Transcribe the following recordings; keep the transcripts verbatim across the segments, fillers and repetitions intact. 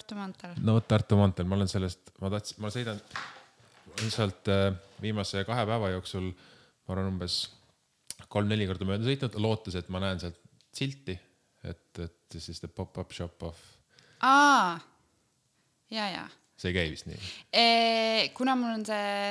Tartu maanteel. no Tartu maanteel, ma olen sellest, ma tahtsin, ma sõidan sealt viimase kahe päeva jooksul, ma olen umbes kolm-neli korda mööda sõitnud, lootes, et ma näen sealt silti, et, et siis the pop-up shop of. Aa, ja, ja. See ei käi vist nii. E, kuna mul on see,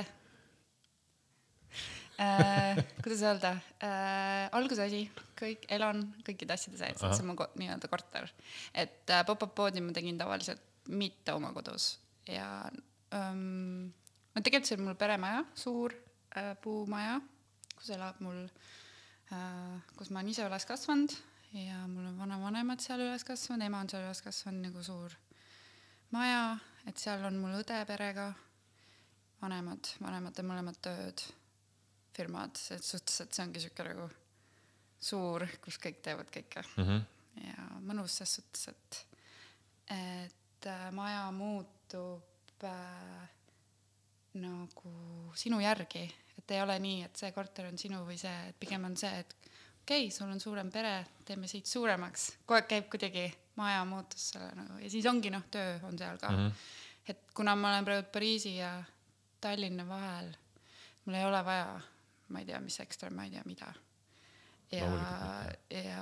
äh, kuidas öelda, äh, algusasi, kõik, elan kõikide asjade sees, et see on mu nii-öelda korter. Et äh, pop-up poodi ma tegin tavaliselt mitte oma kodus. Ja ähm, no tegelikult see on mul peremaja, suur äh, puumaja, kus elab mul, äh, kus ma olen ise üles kasvanud ja mul on vanavanemad seal üles kasvanud, ema on seal üles kasvanud nagu suur maja, et seal on mul õde perega, vanemad, vanemad ja mõlemad tööd, firmad, et suhteliselt see ongi siuke nagu suur, kus kõik teevad kõike. Mm-hmm. Ja mõnus ses suhtes, et, et äh, maja muutub äh, nagu sinu järgi, et ei ole nii, et see korter on sinu või see, et pigem on see, et okei, okay, sul on suurem pere, teeme siit suuremaks. Kogu aeg käib kuidagi maja muutus selle nagu, ja siis ongi noh, töö on seal ka. Mm-hmm. Et kuna ma olen praegu Pariisi ja Tallinna vahel, mul ei ole vaja, ma ei tea, mis ekstra, ma ei tea, mida. Ja, ja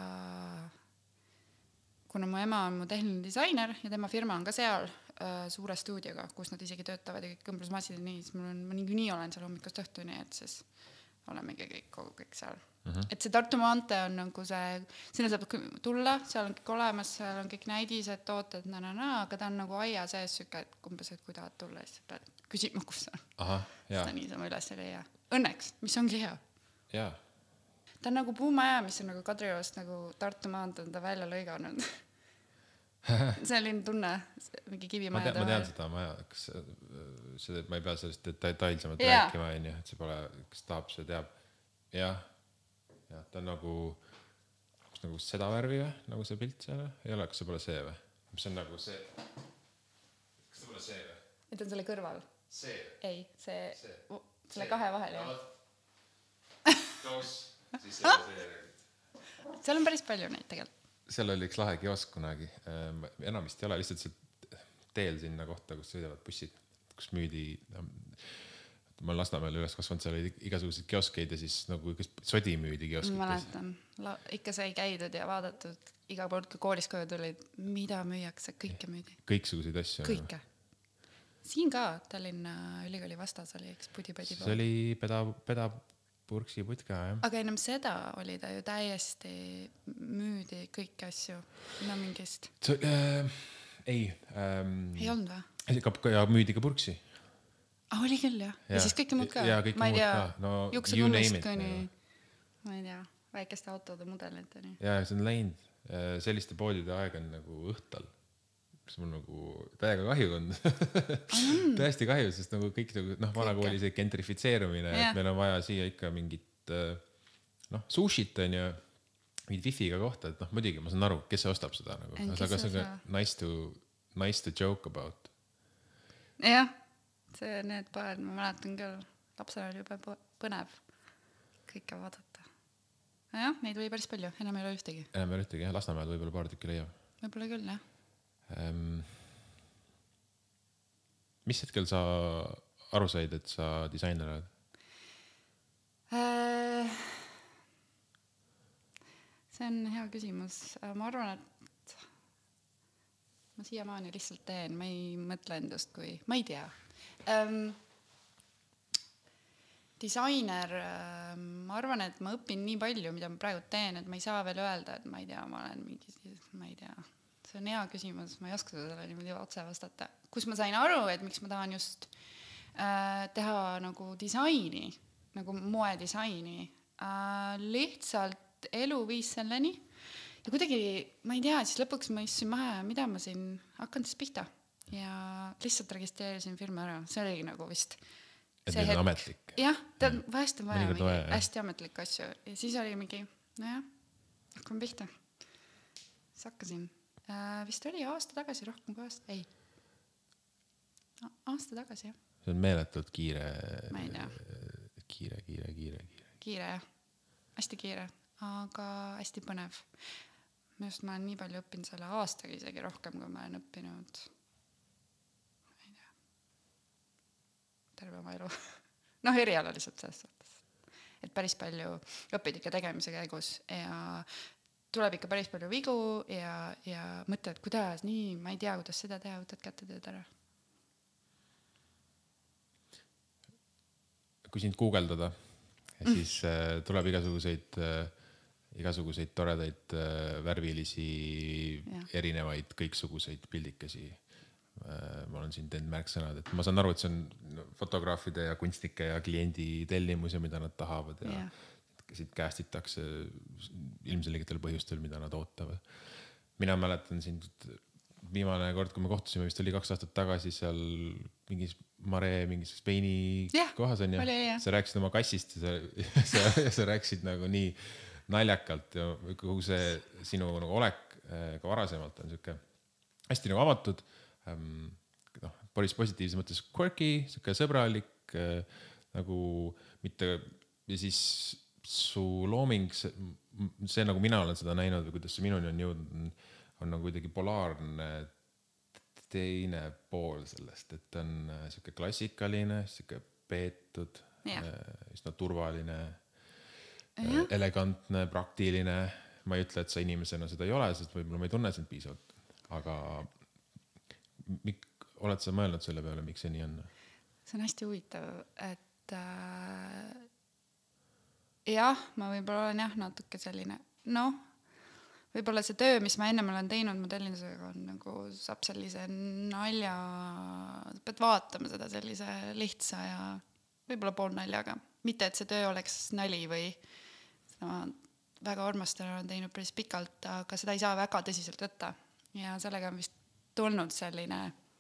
kuna mu ema on mu tehniline disainer ja tema firma on ka seal äh, suure stuudioga, kus nad isegi töötavad ja kõik kõmblusmassid ja nii, siis mul on, ma niikuinii olen seal hommikust õhtuni, et siis olemegi kõik, kogu kõik seal. Mm-hmm. Et see Tartu maantee on nagu see, sinna saab tulla, seal on kõik olemas, seal on kõik näidised, tooted, na, na, na, aga ta on nagu aia sees süke, et kumbes, et kui tahad tulla, siis pead küsima, kus on. Aha, jaa. Seda niisama üles ei leia. Õnneks, mis ongi hea. Jaa. Ta on nagu puumaja, mis on nagu Kadriorust nagu Tartu maantee on ta välja lõiganud. See oli tunne, mingi kivimaja. Ma, te, ma tean seda maja, kas see, ma ei pea sellest detailsemalt yeah. rääkima, on ju, et see pole, kes tahab, see teab. Jah, ja, ta on nagu, kas nagu seda värvi või, nagu see pilt seal, ei ole, kas see pole see või? Mis on nagu see, kas see pole see või? Et on selle kõrval? See. Ei, see, see. Uh, selle see. Kahe vahel, jah. Toos, siis see see. Seal on päris palju neid tegelikult. Seal oli üks lahe kiosk kunagi, enamist ei ole, lihtsalt see teel sinna kohta, kus sõidavad bussid, kus müüdi, ma olen Lasnamäel üles kasvanud, seal oli igasugused kioskeid ja siis nagu sodi müüdi kioskites. Ma mäletan, La, ikka sai käidud ja vaadatud, iga poolt kui koolis koju tulid, mida müüakse, kõike müüdi. Kõiksuguseid asju. Kõike. Siin ka Tallinna ülikooli vastas oli üks pudi-pudi pool. See oli peda, peda purksi putka, jah. Aga enam seda oli ta ju täiesti müüdi kõiki asju. No mingist. So, äh, ei. Ähm, ei olnud või? Ja müüdi ka purksi. Ah, oli küll, jah. Ja, ja siis kõike muud ka. Ja kõike muud ka. No, you name it. Kuni, ma ei tea, väikeste autode mudeliteni. Ja, see on läinud. Selliste poodide aeg on nagu õhtal. Kas mul nagu täiega kahju on. Mm. Täiesti kahju, sest nagu kõik, noh, vanaga oli see gentrifitseerumine, yeah. Et meil on vaja siia ikka mingit, noh, sushit on ju, mingit wifi'ga kohta, et noh, muidugi ma saan aru, kes see ostab seda nagu. Aga see on nice to, nice to joke about. Jah, see need poed, ma mäletan küll, lapsel oli juba põnev kõike vaadata. Jah, neid oli päris palju, enam ei ole ühtegi. Enam ei ole ühtegi, jah, Lasnamäel võib-olla paar tükki leiab. Võib-olla küll, jah. Ähm, mis hetkel sa aru said, et sa disainer oled? Äh, see on hea küsimus. Ma arvan, et ma siiamaani lihtsalt teen, ma ei mõtle endast kui, ma ei tea. Ähm, disainer, ma arvan, et ma õpin nii palju, mida ma praegu teen, et ma ei saa veel öelda, et ma ei tea, ma olen mingi, ma ei tea. See on hea küsimus, ma ei oska seda niimoodi otse vastata. Kus ma sain aru, et miks ma tahan just äh, teha nagu disaini, nagu moedisaini. Äh, lihtsalt elu viis selleni. Ja kuidagi, ma ei tea, siis lõpuks ma istusin maha, mida ma siin hakkan siis pihta. Ja lihtsalt registreerisin firma ära. See oli nagu vist... Et see on ametlik. Jah, ta vahest on vaja mingi hästi ametlik asju. Ja siis oli mingi, no jah, hakkan pihta. Siis hakkasin... Äh, vist oli aasta tagasi, rohkem kui aasta, ei. No, aasta tagasi, jah. See on meeletult kiire, ma ei tea. kiire, kiire, kiire, kiire. Kiire, jah. Hästi kiire, aga hästi põnev. Minu just ma olen nii palju õppinud selle aastaga isegi rohkem, kui ma olen õppinud terve oma elu. Noh, erialaliselt selles suhtes. Et päris palju õpid ikka tegemise käigus ja tuleb ikka päris palju vigu ja, ja mõtled, kuidas nii, ma ei tea, kuidas seda teha, võtad kätte tööd ära. Kui sind guugeldada, siis mm. tuleb igasuguseid, igasuguseid toredaid värvilisi, ja. Erinevaid kõiksuguseid pildikesi. Ma olen siin teinud märksõnad, et ma saan aru, et see on fotograafide ja kunstnike ja kliendi tellimus ja mida nad tahavad ja, ja. Siit käestitakse ilmselgetel põhjustel, mida nad ootavad. Mina mäletan siin viimane kord, kui me kohtusime, vist oli kaks aastat tagasi seal mingis Mare mingis veini ja, kohas on ja oli, sa rääkisid oma kassist ja sa, sa, sa rääkisid nagu nii naljakalt ja kogu see sinu nagu olek ka varasemalt on siuke hästi nagu avatud. Um, noh, päris positiivses mõttes quirky, siuke sõbralik äh, nagu mitte ja siis su looming see, see nagu mina olen seda näinud või kuidas see minuni on jõudnud on nagu kuidagi polaarne teine pool sellest, et on äh, siuke klassikaline, siuke peetud äh, just no turvaline äh, elegantne, praktiline. Ma ei ütle, et sa inimesena seda ei ole, sest võib-olla ma ei tunne sind piisavalt, aga Mik, oled sa mõelnud selle peale, miks see nii on? See on hästi huvitav, et äh, jah, ma võib-olla olen jah natuke selline, noh, võib-olla see töö, mis ma ennem olen teinud modellimisega on nagu saab sellise nalja, pead vaatama seda sellise lihtsa ja võib-olla pool naljaga. Mitte, et see töö oleks nali või seda ma väga armastan, olen teinud päris pikalt, aga seda ei saa väga tõsiselt võtta ja sellega on vist tulnud selline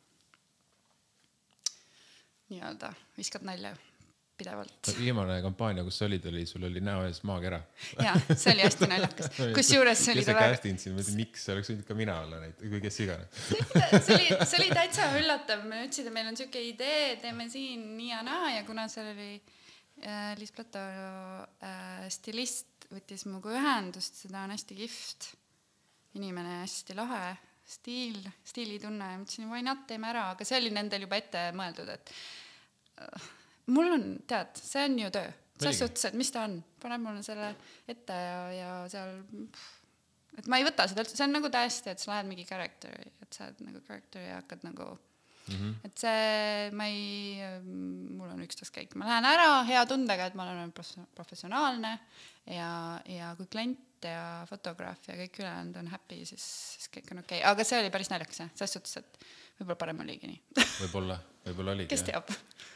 nii-öelda viskad nalja pidevalt. Viimane kampaania, kus sa olid, oli, sul oli näo ees maakera. Jaa, see oli hästi naljakas. Kus juures see oli kes sa kästinud siin, mõtlen, miks see oleks võinud ka mina olla näit, kui kes igane. See oli, see oli täitsa üllatav. Me ütlesid, et meil on siuke idee, teeme siin nii ja naa ja kuna seal oli äh, Liis Plato äh, stilist võttis mugu ühendust, seda on hästi kihvt inimene, hästi lahe stiil, stiilitunne ja mõtlesin, why not, teeme ära, aga see oli nendel juba ette mõeldud, et uh, mul on, tead, see on ju töö. Selles suhtes, et mis ta on? Paneb mulle selle ette ja, ja seal, et ma ei võta seda, see on nagu täiesti, et sa lähed mingi characteri, et sa oled nagu characteri ja hakkad nagu, mm-hmm. et see, ma ei, mul on üksteist käik, ma lähen ära hea tundega, et ma olen professionaalne ja, ja kui klient ja fotograaf ja kõik ülejäänud on happy, siis, siis kõik on okei. Okay. Aga see oli päris naljakas, selles suhtes, et võib-olla parem oligi nii. Võib-olla, võib-olla oligi. Kes teab?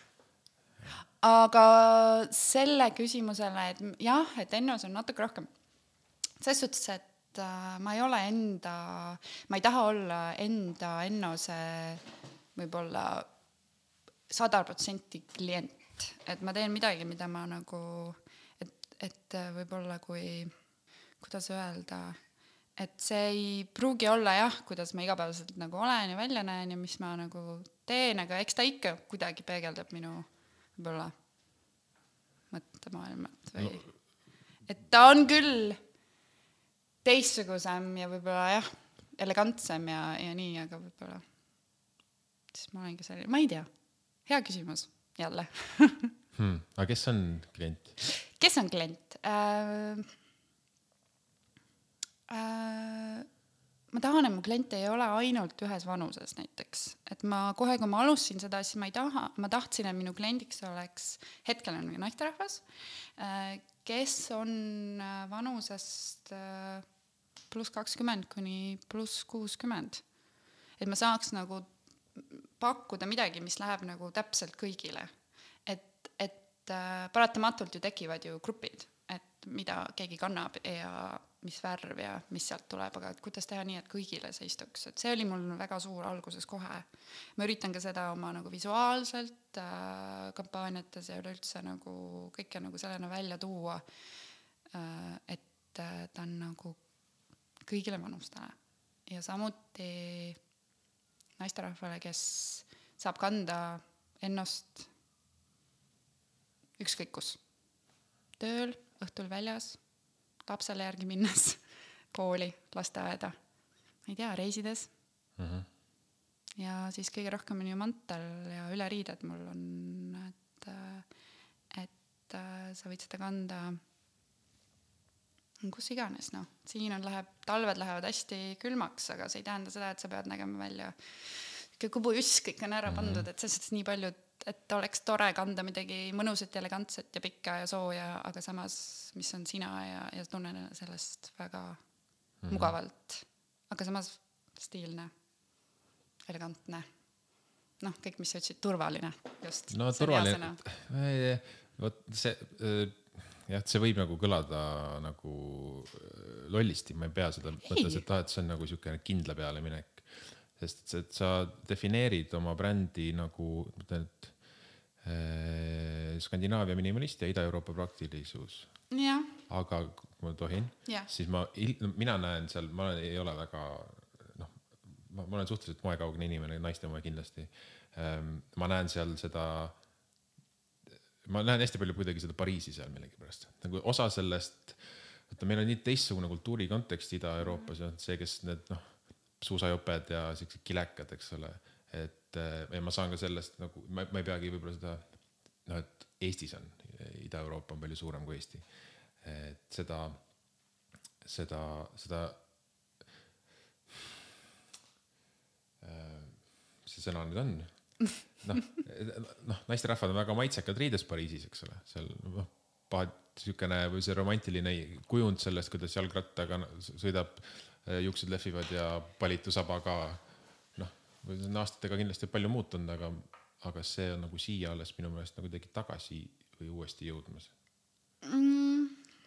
Aga selle küsimusele, et jah, et Ennos on natuke rohkem. Selles suhtes, et äh, ma ei ole enda, ma ei taha olla enda Ennose võib-olla sada protsenti klient. Et ma teen midagi, mida ma nagu, et, et võib-olla kui kuidas öelda, et see ei pruugi olla jah, kuidas ma igapäevaselt nagu olen ja välja näen ja mis ma nagu teen, aga eks ta ikka kuidagi peegeldab minu võib-olla mõttemaailmat või no. Et ta on küll teistsugusem ja võib-olla jah, elegantsem ja, ja nii, aga võib-olla siis ma olengi selline, ma ei tea, hea küsimus jälle hmm. Aga kes on klient? Kes on klient? Äh, Äh, ma tahan, et mu klient ei ole ainult ühes vanuses näiteks, et ma kohe, kui ma alustasin seda, siis ma ei taha, ma tahtsin, et minu kliendiks oleks hetkel on naisterahvas, äh, kes on vanusest äh, pluss kakskümmend kuni pluss kuuskümmend, et ma saaks nagu pakkuda midagi, mis läheb nagu täpselt kõigile, et, et äh, paratamatult ju tekivad ju grupid, et mida keegi kannab ja mis värv ja mis sealt tuleb, aga et kuidas teha nii, et kõigile see istuks. Et see oli mul väga suur alguses kohe. Ma üritan ka seda oma nagu visuaalselt äh, kampaaniates ja üleüldse nagu kõike nagu sellena välja tuua, äh, et äh, ta on nagu kõigile vanustele. Ja samuti naisterahvale, kes saab kanda ennast ükskõik kus. Tööl, õhtul väljas, lapsele järgi minnes, kooli, lasteaeda, ma ei tea, reisides. Mm-hmm. ja siis kõige rohkem on ju mantel ja üleriided mul on, et, et sa võid seda kanda kus iganes, noh. Siin on läheb, talved lähevad hästi külmaks, aga see ei tähenda seda, et sa pead nägema välja kubujuss, kõik on ära pandud, et selles nii palju, et oleks tore kanda midagi mõnusat ja elegantset ja pikka ja sooja, aga samas, mis on sina ja, ja tunnen sellest väga mm-hmm. mugavalt, aga samas stiilne, elegantne. Noh, kõik, mis sa ütlesid, turvaline. Just. No turvaline, võt, see, jah, see võib nagu kõlada nagu lollisti, ma ei pea seda mõttes, et, et see on nagu niisugune kindla peale minek. Sest et sa defineerid oma brändi nagu et, eh, Skandinaavia minimalist ja Ida-Euroopa praktilisus. Ja. Aga kui ma tohin, ja. Siis ma, mina näen seal, ma ei ole väga, noh, ma, ma olen suhteliselt moekaugne inimene, naiste moe kindlasti. Ma näen seal seda, ma näen hästi palju kuidagi seda Pariisi seal millegi pärast. Nagu osa sellest, et meil on nii teistsugune kultuuri kontekst Ida-Euroopas ja see, kes need, noh, suusajoped ja sellised kilekad, eks ole, et ja ma saan ka sellest nagu, ma, ma ei peagi võib-olla seda, no et Eestis on, Ida-Euroopa on palju suurem kui Eesti, et seda, seda, seda, see sõna nüüd on, noh, noh, naisterahvad on väga maitsekad riides Pariisis, eks ole, seal, noh, pahad, sükene või see romantiline kujund sellest, kuidas jalgrattaga sõidab juuksed lehvivad ja palitu saba ka, noh, aastatega kindlasti palju muutunud, aga, aga see on nagu siia alles minu meelest nagu tegi tagasi või uuesti jõudmas. Mm,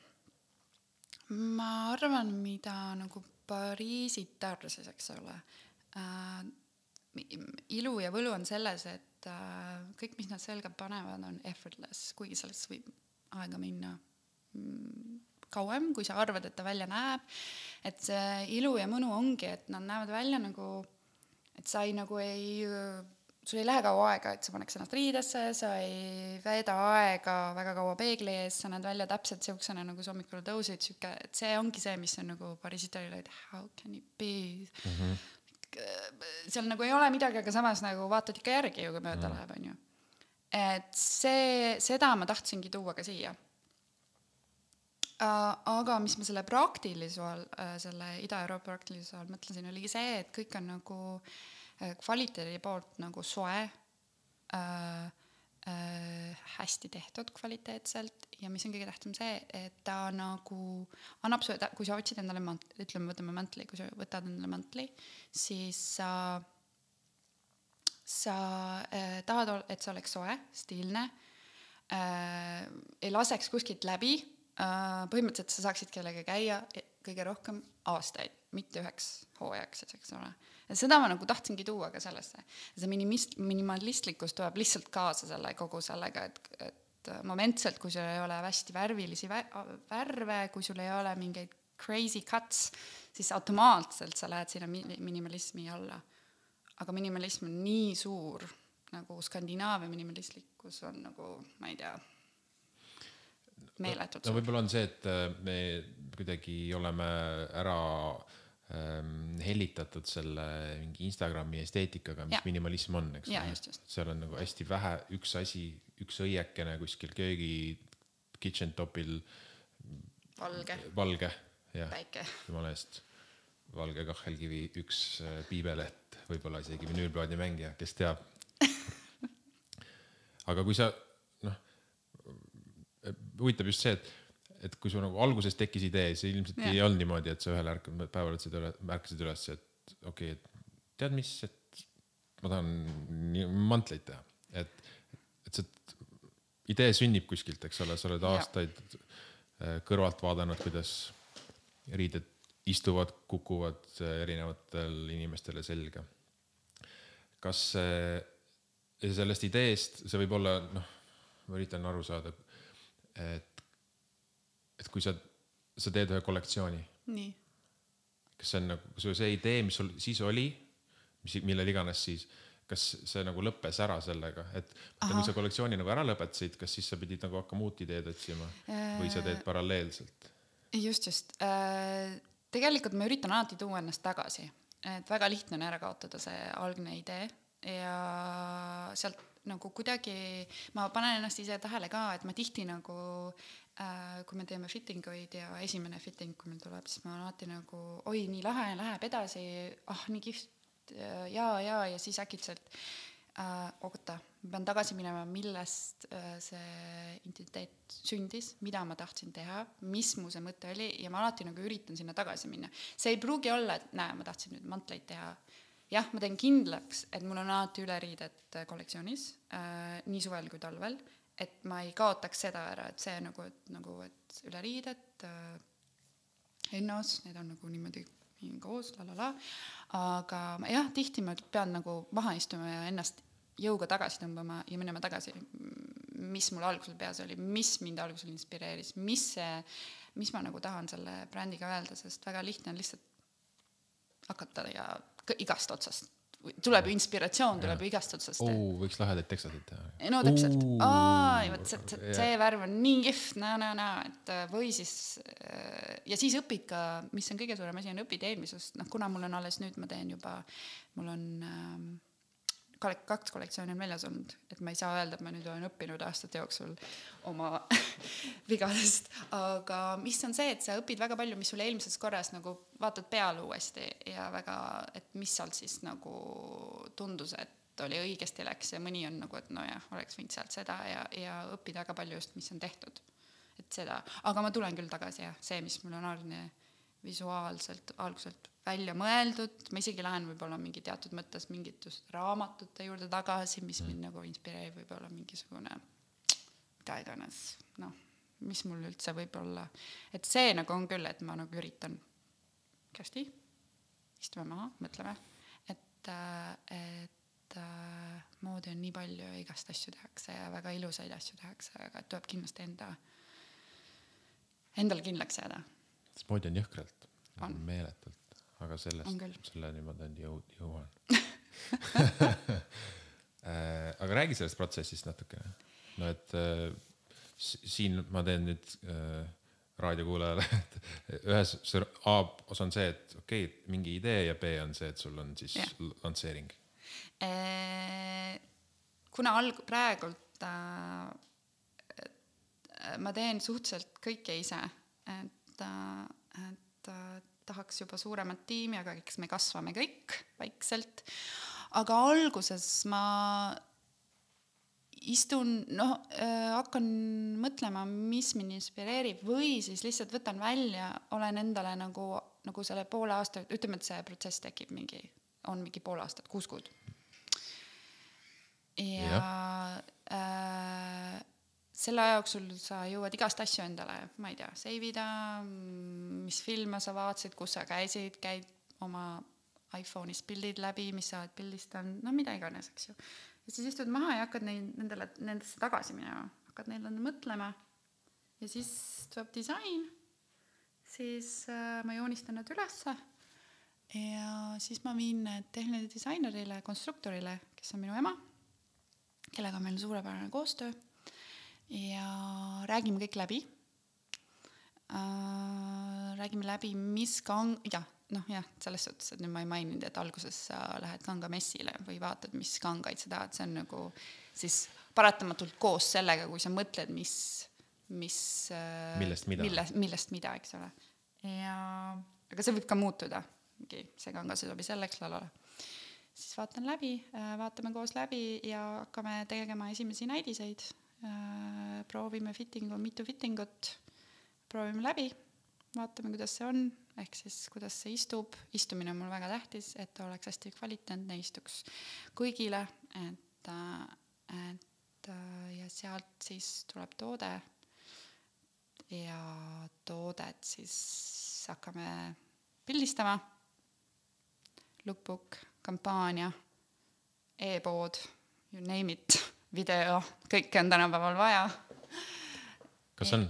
ma arvan, mida nagu Pariisi tarses, eks ole. Äh, ilu ja võlu on selles, et äh, kõik, mis nad selga panevad, on effortless, kuigi sellest võib aega minna mm, kauem, kui sa arvad, et ta välja näeb, et see ilu ja mõnu ongi, et nad näevad välja nagu, et sa ei nagu ei, sul ei lähe kaua aega, et sa paneks ennast riidesse, sa ei veeda aega väga kaua peegli ees, sa näed välja täpselt siuksena nagu sommikul tõusid, süke, et see ongi see, mis on nagu Pariisit oli, et how can it be? Mm-hmm. Seal nagu ei ole midagi, aga samas nagu vaatad ikka järgi ju, kui mööda mm. läheb, on ju. Et see, seda ma tahtsingi tuua ka siia. Aga mis ma selle praktilisual, selle Ida-Euroopa praktilisual mõtlesin, oli see, et kõik on nagu kvaliteedi poolt nagu soe, äh, äh, hästi tehtud kvaliteetselt ja mis on kõige tähtsam see, et ta nagu annab su, kui sa otsid endale mantli, ütleme, võtame mantli, kui sa võtad endale mantli, siis sa, sa äh, tahad, et see oleks soe, stiilne, äh, ei laseks kuskilt läbi, põhimõtteliselt sa saaksid kellega käia kõige rohkem aastaid, mitte üheks hooajaks, eks ole. Ja seda ma nagu tahtsingi tuua ka sellesse. See minimist, minimalistlikkus tuleb lihtsalt kaasa selle kogu sellega, et, et momentselt, kui sul ei ole hästi värvilisi värve, kui sul ei ole mingeid crazy cuts, siis automaatselt sa lähed sinna minimalismi alla. Aga minimalism on nii suur, nagu Skandinaavia minimalistlikkus on nagu, ma ei tea, meeletut. No võib-olla on see, et me kuidagi oleme ära ähm, hellitatud selle mingi Instagrami esteetikaga, mis ja. Minimalism on, eks ja, just, just. Seal on nagu hästi vähe üks asi, üks õiekene kuskil köögi kitchen topil valge, valge ja, päike, jumala eest valge kahelkivi, üks piibeleht, võib-olla isegi vinüülplaadi mängija, kes teab. Aga kui sa huvitav just see, et, et kui su nagu alguses tekkis idee, see ilmselt ja. Ei olnud niimoodi, et sa ühel ärk- päeval üle, märkasid üles, et okei, okay, tead mis, et ma tahan mantleid teha. Et, et see idee sünnib kuskilt, eks ole, sa oled aastaid ja. Kõrvalt vaadanud, kuidas riided istuvad, kukuvad erinevatel inimestele selga. Kas see, sellest ideest, see võib olla, noh, ma üritan aru saada, et, et kui sa, sa teed ühe kollektsiooni, nii. Kas see on nagu, see idee, mis sul siis oli, mis, millel iganes siis, kas see nagu lõppes ära sellega, et kui sa kollektsiooni nagu ära lõpetasid, kas siis sa pidid nagu hakkama uut ideed otsima või sa teed paralleelselt? Just, just. Tegelikult ma üritan alati tuua ennast tagasi. et väga lihtne on ära kaotada see algne idee ja sealt nagu kuidagi ma panen ennast ise tähele ka, et ma tihti nagu äh, kui me teeme fittinguid ja esimene fitting, kui meil tuleb, siis ma alati nagu oi, nii lahe, läheb edasi, ah, nii kihvt ja, ja, ja siis äkitselt äh, oota, ma pean tagasi minema, millest äh, see identiteet sündis, mida ma tahtsin teha, mis mu see mõte oli ja ma alati nagu üritan sinna tagasi minna. See ei pruugi olla, et näe, ma tahtsin nüüd mantleid teha. Jah, ma teen kindlaks, et mul on alati üleriided kollektsioonis, äh, nii suvel kui talvel, et ma ei kaotaks seda ära, et see nagu, et, nagu, et üleriided äh, ennos, need on nagu niimoodi koos, lalala, aga jah, tihti ma pean nagu maha istuma ja ennast jõuga tagasi tõmbama ja minema tagasi, mis mul algusel peas oli, mis mind algusel inspireeris, mis see, mis ma nagu tahan selle brändiga öelda, sest väga lihtne on lihtsalt hakata ja igast otsast. Tuleb ju inspiratsioon, tuleb ju igast otsast. Oo, võiks lahedaid tekstasid teha. No täpselt. Aa, võt, see, see, see värv on nii kihvt, na, na, na, et või siis, ja siis õpid ka, mis on kõige suurem asi, on õpid eelmisest. No, kuna mul on alles nüüd, ma teen juba, mul on ähm, kaks kollektsiooni on väljas olnud, et ma ei saa öelda, et ma nüüd olen õppinud aastate jooksul oma vigadest, aga mis on see, et sa õpid väga palju, mis sulle eelmises korras nagu vaatad peale uuesti ja väga, et mis sealt siis nagu tundus, et oli õigesti läks ja mõni on nagu, et no jah, oleks võinud sealt seda ja, ja õpid väga palju just, mis on tehtud, et seda, aga ma tulen küll tagasi ja see, mis mul on algne visuaalselt alguselt välja mõeldud, ma isegi lähen võib-olla mingi teatud mõttes mingit just raamatute juurde tagasi, mis mm. mind nagu inspireerib võib-olla mingisugune mida iganes, noh, mis mul üldse võib-olla, et see nagu on küll, et ma nagu üritan kästi, istume maha, mõtleme, et, et moodi on nii palju ja igast asju tehakse ja väga ilusaid asju tehakse, aga tuleb kindlasti enda endale kindlaks jääda. Moodi on jõhkralt, on meeletult. Aga sellest, selleni ma teen jõud, jõuan. Aga räägi sellest protsessist natuke. No, et äh, siin ma teen nüüd äh, raadiokuulajale, et ühes A osa on see, et okei, okay, mingi idee ja B on see, et sul on siis ja. Lansseering. Eee, kuna alg- praegult äh, ma teen suhteliselt kõike ise, et, et tahaks juba suuremat tiimi, aga eks me kasvame kõik vaikselt. Aga alguses ma istun, noh, äh, hakkan mõtlema, mis mind inspireerib või siis lihtsalt võtan välja, olen endale nagu, nagu selle poole aasta, ütleme, et see protsess tekib mingi, on mingi poole aastat, kuus kuud. Ja, ja. Äh, selle jooksul sa jõuad igast asju endale, ma ei tea, seivida, mis filme sa vaatasid, kus sa käisid, käid oma iPhone'is pildid läbi, mis sa oled pildistanud, no mida iganes, eks ju. Ja siis istud maha ja hakkad neid, nendele, nendesse tagasi minema, hakkad neile mõtlema ja siis tuleb disain, siis äh, ma joonistan nad ülesse ja siis ma viin tehniline disainerile, konstruktorile, kes on minu ema, kellega meil on suurepärane koostöö. Ja räägime kõik läbi. Äh, räägime läbi, mis kang... Ja, noh jah, selles suhtes, et nüüd ma ei maininud, et alguses sa lähed kanga messile või vaatad, mis kangaid sa tahad. See on nagu siis paratamatult koos sellega, kui sa mõtled, mis... mis millest mida. Millest, millest mida, eks ole. Ja, aga see võib ka muutuda. See kanga see sobi selleks, lalala. Siis vaatan läbi, vaatame koos läbi ja hakkame tegema esimesi näidiseid. Proovime fittingu, mitu fittingut, proovime läbi, vaatame, kuidas see on, ehk siis kuidas see istub. Istumine on mul väga tähtis, et oleks hästi kvaliteetne, istuks kõigile, et, et ja sealt siis tuleb toode ja toodet siis hakkame pildistama, lookbook, kampaania, e-pood, you name it, video, kõike on tänapäeval vaja. Kas on?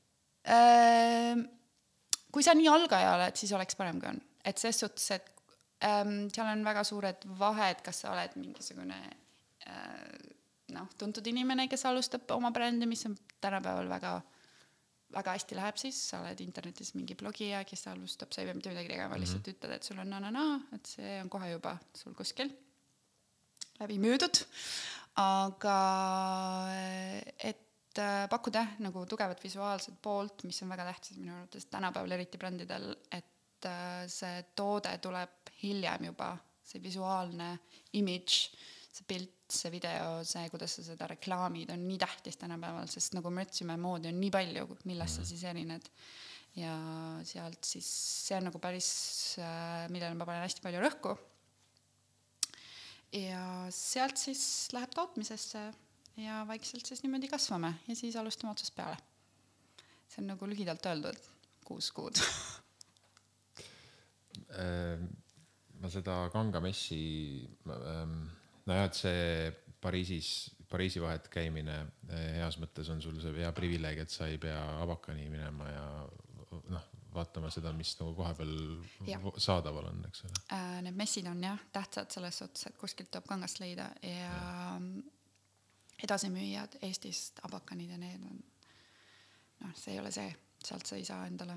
Kui sa nii algaja oled, siis oleks parem kui on. Et ses suhtes, et ähm, seal on väga suured vahed, kas sa oled mingisugune äh, noh, tuntud inimene, kes alustab oma brändi, mis on tänapäeval väga väga hästi läheb, siis sa oled internetis mingi blogija, kes alustab, sa ei pea mitte midagi tegema, lihtsalt mm-hmm. ütled, et sul on na-na-na, et see on kohe juba sul kuskil läbi müüdud, aga et pakkuda nagu tugevat visuaalset poolt, mis on väga tähtsas minu arvates tänapäeval eriti brändidel, et see toode tuleb hiljem juba, see visuaalne image, see pilt, see video, see, kuidas sa seda reklaamid on nii tähtis tänapäeval, sest nagu me ütlesime, moodi on nii palju, millest sa siis erined. Ja sealt siis see on nagu päris, millele ma panen hästi palju rõhku. Ja sealt siis läheb tootmisesse ja vaikselt siis niimoodi kasvame ja siis alustame otsast peale. See on nagu lühidalt öeldud, kuus kuud. Ma seda Kanga messi, no jah, et see Pariisis, Pariisi vahet käimine heas mõttes on sul see hea privileeg, et sa ei pea Abakani minema ja noh, vaatama seda, mis nagu koha peal ja. saadaval on, eks ole. Need messid on jah tähtsad selles suhtes, et kuskilt tuleb Kangast leida ja, ja. edasimüüjad Eestist Abakanid ja need on, noh, see ei ole see, sealt sa ei saa endale.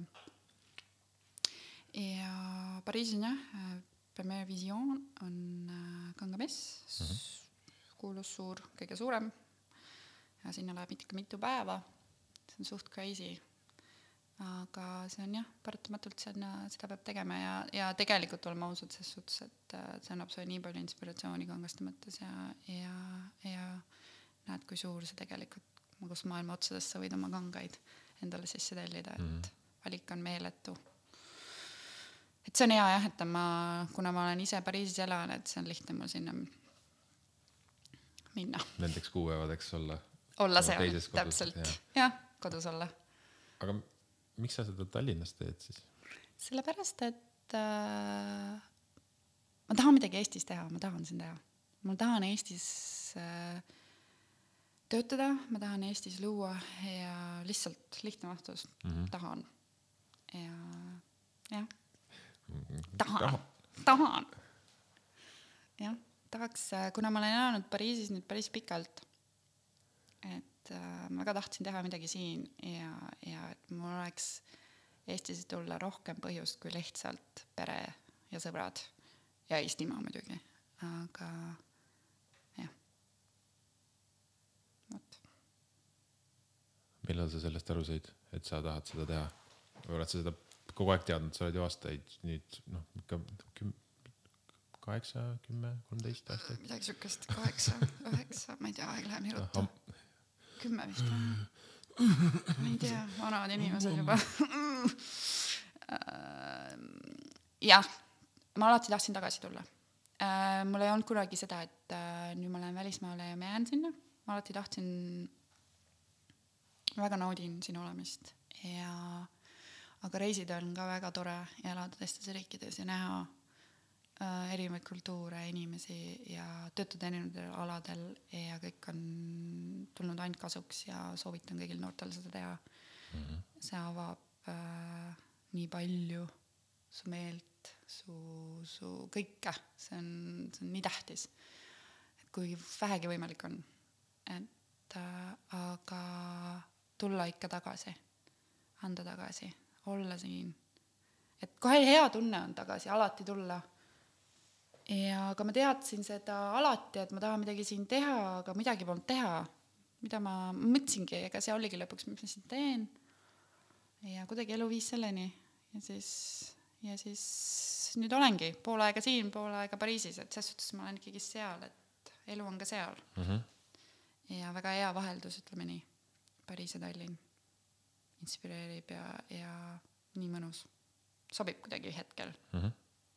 Ja Pariisis on jah, Premiere Vision on Kanga mess, mm-hmm. kuulus suur, kõige suurem ja sinna läheb ikka mitu päeva, see on suht crazy, aga see on jah, paratamatult sinna, seda peab tegema ja, ja tegelikult olema ausalt selles suhtes, et see annab sulle nii palju inspiratsiooni Kangaste mõttes ja, ja, ja näed, kui suur see tegelikult, kus maailma otsadest sa võid oma Kangaid endale sisse tellida, et mm-hmm. valik on meeletu. Et see on hea jah, et ma, kuna ma olen ise Pariisis elan, et see on lihtne mul sinna minna. Nendeks kuupäevadeks olla. Olla seal, täpselt. Ja. Jah, kodus olla. Aga miks sa seda Tallinnas teed siis? Sellepärast, et äh, ma tahan midagi Eestis teha, ma tahan siin teha. Ma tahan Eestis äh, töötada, ma tahan Eestis luua ja lihtsalt lihtne vastus mm-hmm. tahan. Ja jah. Tahan, tahan. Jah, tahaks, kuna ma olen elanud Pariisis nüüd päris pikalt, et äh, ma väga tahtsin teha midagi siin ja, ja et mul oleks Eestis tulla rohkem põhjust kui lihtsalt pere ja sõbrad ja Eestimaa muidugi, aga jah. Võt. Millal sa sellest aru said, et sa tahad seda teha? Või oled sa seda kogu aeg teadnud, sa oled ju aastaid nüüd, noh, ikka küm, kaheksa, kümme, kolmteist aastaid. Midagi sükest, kaheksa, üheksa, ma ei tea, aeg läheb nii ruttu. Kümme vist. Ma ei tea, vanad inimesed juba. Jah, ma alati tahtsin tagasi tulla. Mul ei olnud kunagi seda, et nüüd ma lähen välismaale ja ma jään sinna. Ma alati tahtsin, väga naudin siin olemist ja aga reisid on ka väga tore ja elada teistes riikides ja näha äh, erinevaid kultuure, inimesi ja töötada erinevatel aladel ja kõik on tulnud ainult kasuks ja soovitan kõigil noortel seda teha. Mm-hmm. See avab äh, nii palju su meelt, su, su kõike, see on, see on nii tähtis, et kui vähegi võimalik on, et äh, aga tulla ikka tagasi, anda tagasi olla siin. Et kohe hea tunne on tagasi, alati tulla. Ja aga ma teadsin seda alati, et ma tahan midagi siin teha, aga midagi polnud teha. Mida ma mõtlesingi, ega see oligi lõpuks, mis ma siin teen. Ja kuidagi elu viis selleni. Ja siis, ja siis nüüd olengi pool aega siin, pool aega Pariisis, et selles suhtes ma olen ikkagi seal, et elu on ka seal. Mm-hmm. Ja väga hea vaheldus, ütleme nii, Pariis ja Tallinn. Inspireerib ja, ja nii mõnus. Sobib kuidagi hetkel. Mm-hmm.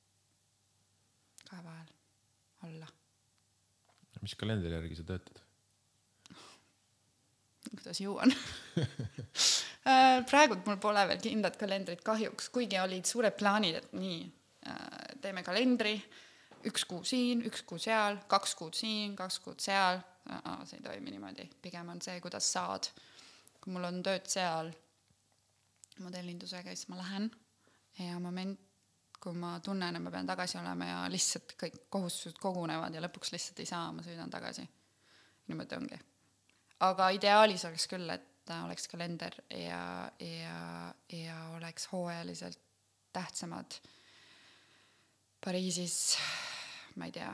Kahe vahel olla. Mis kalendri järgi sa töötad? Kuidas jõuan? Praegu mul pole veel kindlad kalendrid kahjuks, kuigi olid suured plaanid, et nii, teeme kalendri, üks kuu siin, üks kuu seal, kaks kuud siin, kaks kuud seal. See ei toimi niimoodi. Pigem on see, kuidas saad. Kui mul on tööd seal, modellindusega, siis ma lähen ja moment, kui ma tunnen, et ma pean tagasi olema ja lihtsalt kõik kohustused kogunevad ja lõpuks lihtsalt ei saa, ma sõidan tagasi. Niimoodi ongi. Aga ideaalis oleks küll, et et oleks kalender ja, ja, ja oleks hooajaliselt tähtsamad Pariisis, ma ei tea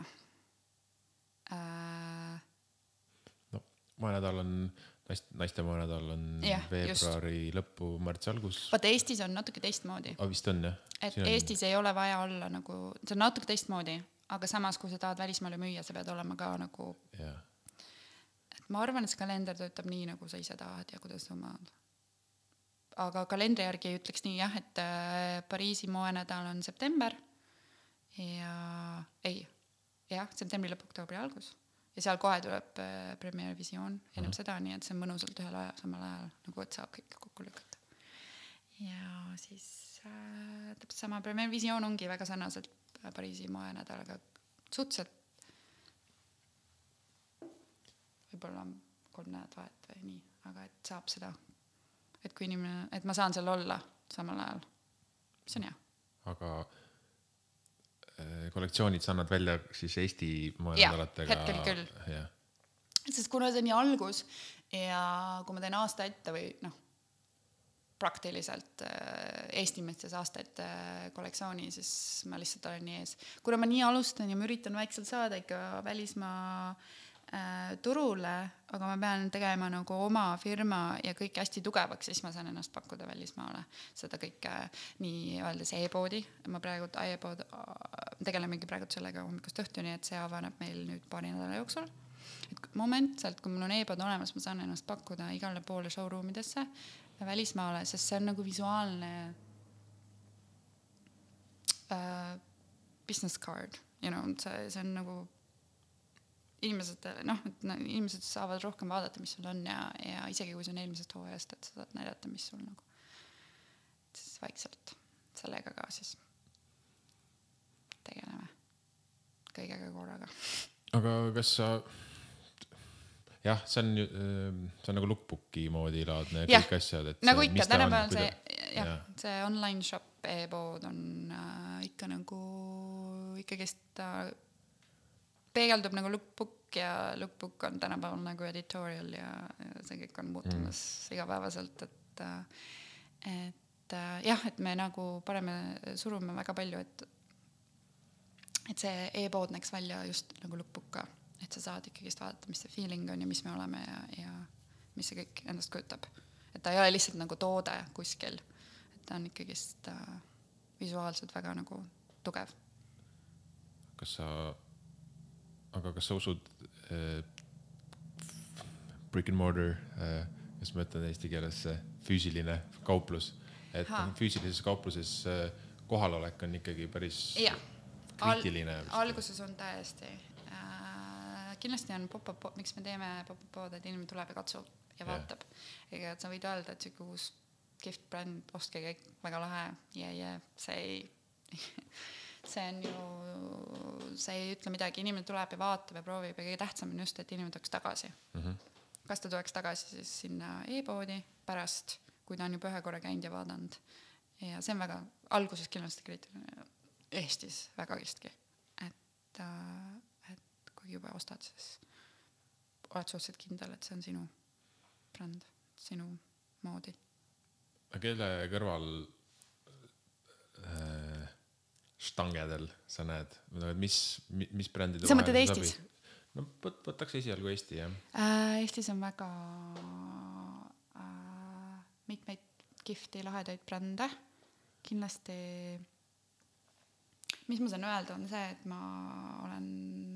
äh, no moenädal on naist, naiste moenädal on ja, veebruari just. Lõppu, märtsi algus. Vaata Eestis on natuke teistmoodi. Ah, vist on jah. Et on... Eestis ei ole vaja olla nagu, see on natuke teistmoodi, aga samas kui sa tahad välismaale müüa, sa pead olema ka nagu ja. Et ma arvan, et see kalender töötab nii, nagu sa ise tahad ja kuidas oma aga kalendri järgi ütleks nii jah, et Pariisi moenädal on september ja ei, jah, septembri lõpp, oktoobri algus ja seal kohe tuleb äh, Premiere Visioon ennem mm. seda, nii et see on mõnusalt ühel ajal, samal ajal, nagu et saab kõik kokku lükata. Ja siis äh, täpselt sama Premiere Visioon ongi väga sarnaselt Pariisi moenädalaga suhteliselt võib-olla kolm näed vahet või nii, aga et saab seda, et kui inimene, et ma saan seal olla samal ajal, mis on hea. Aga kollektsioonid sa annad välja siis Eesti moenädalatega. Ja, hetkel küll. Ja. Sest kuna see on nii algus ja kui ma teen aasta ette või noh, praktiliselt Eesti mõttes aasta ette kollektsiooni, siis ma lihtsalt olen nii ees. Kuna ma nii alustan ja ma üritan väikselt saada ikka välismaa äh, turule, aga ma pean tegema nagu oma firma ja kõik hästi tugevaks, siis ma saan ennast pakkuda välismaale. Seda kõike nii öeldes e-poodi. Ma praegu e-pood tegelemegi praegu sellega hommikust õhtuni, et see avaneb meil nüüd paari nädala jooksul. Et moment sealt, kui mul on e-pood olemas, ma saan ennast pakkuda igale poole showroomidesse välismaale, sest see on nagu visuaalne uh, business card. You know, see, see on nagu inimesed, noh, et inimesed saavad rohkem vaadata, mis sul on ja, ja isegi kui see on eelmisest hooajast, et sa saad näidata, mis sul nagu siis vaikselt sellega ka siis tegeleme kõigega korraga. Aga kas sa jah, see on, see on nagu lookbooki moodi laadne ja, kõik asjad. Et nagu see, ikka, tänapäeval see, ja, ja. see online shop e-pood on äh, ikka nagu ikkagist ta peegeldub nagu lookbook ja lookbook on tänapäeval nagu editorial ja see kõik on muutumas mm. igapäevaselt, et, et jah, et me nagu paneme, surume väga palju, et, et see e-pood näeks välja just nagu lookbook ka. Et sa saad ikkagist vaadata, mis see feeling on ja mis me oleme ja, ja mis see kõik endast kujutab. Et ta ei ole lihtsalt nagu toode kuskil. Et ta on ikkagist äh, visuaalselt väga nagu tugev. Kas sa, aga kas sa usud äh, brick and mortar, äh, kas ma ütlen eesti keeles füüsiline kauplus, et ha. Füüsilises kaupluses äh, kohalolek on ikkagi päris ja. Kriitiline. Al- alguses on täiesti kindlasti on pop-up, miks me teeme pop-up-pood, et inimene tuleb ja katsub ja vaatab. Yeah. Ega et sa võid öelda, et see uus gift brand, ostke kõik väga lahe ja, ja see ei see on ju see ei ütle midagi, inimene tuleb ja vaatab ja proovib ja kõige tähtsam on just, et inimene tuleks tagasi. Mm-hmm. Kas ta tuleks tagasi siis sinna e-poodi pärast, kui ta on juba ühe korra käinud ja vaadanud. Ja see on väga alguses kindlasti kriitiline Eestis väga kistki. Et juba ostad, siis oled suhteliselt kindel, et see on sinu bränd, sinu moodi. Kelle kõrval äh, štangedel sa näed? Mis, mis brändide sa mõtled Eestis? No, võt, võtaks esialgu Eesti, jah. Äh, Eestis on väga äh, mitmeid kihvti lahedaid brände. Kindlasti mis ma saan öelda on see, et ma olen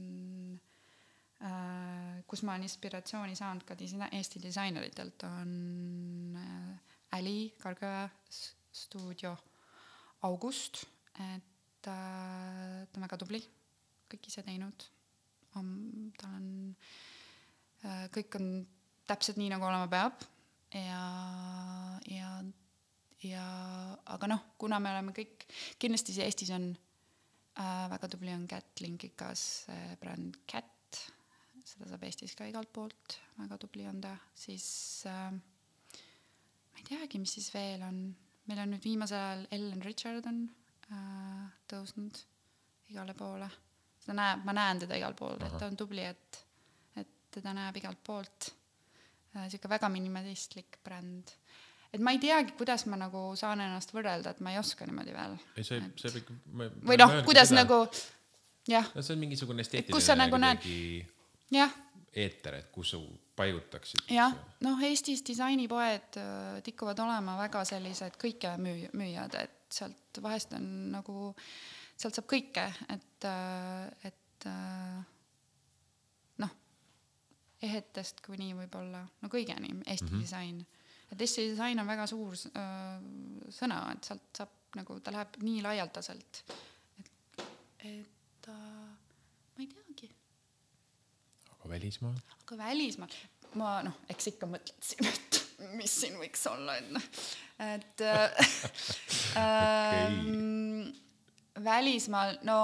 kus ma olen inspiratsiooni saanud ka Eesti disaineritelt on Äli, Kargöö, stuudio August, et ta on väga tubli, kõik ise teinud. Tal on, kõik on täpselt nii, nagu olema peab ja, ja, ja aga noh, kuna me oleme kõik, kindlasti see Eestis on väga tubli on Cat Linkikas bränd Cat, seda saab Eestis ka igalt poolt, väga tubli on ta, siis äh, ma ei teagi, mis siis veel on. Meil on nüüd viimasel ajal Ellen Richard on äh, tõusnud igale poole. Seda näeb, ma näen teda igal pool, et ta on tubli, et, et teda näeb igalt poolt. siuke väga minimalistlik bränd. Et ma ei teagi, kuidas ma nagu saan ennast võrrelda, et ma ei oska niimoodi veel. Ei, see, et... see ikka, ma, või noh, kuidas seda, nagu, jah. No see on mingisugune esteetiline kus sa nagu näed, jah. Eeter, et kus sa paigutaksid. Jah, noh, Eestis disainipoed tikkuvad olema väga sellised kõike müü, müüjad, et sealt vahest on nagu, sealt saab kõike, et, et noh, ehetest kuni võib-olla, no kõigeni Eesti mm-hmm. disain. Et Eesti disain on väga suur äh, sõna, et sealt saab, nagu ta läheb nii laialdaselt, et, et äh, ma ei teagi. Aga välismaal? Aga välismaal, ma noh, eks ikka mõtlesin, et mis siin võiks olla, et äh, okay. äh, välismaal, no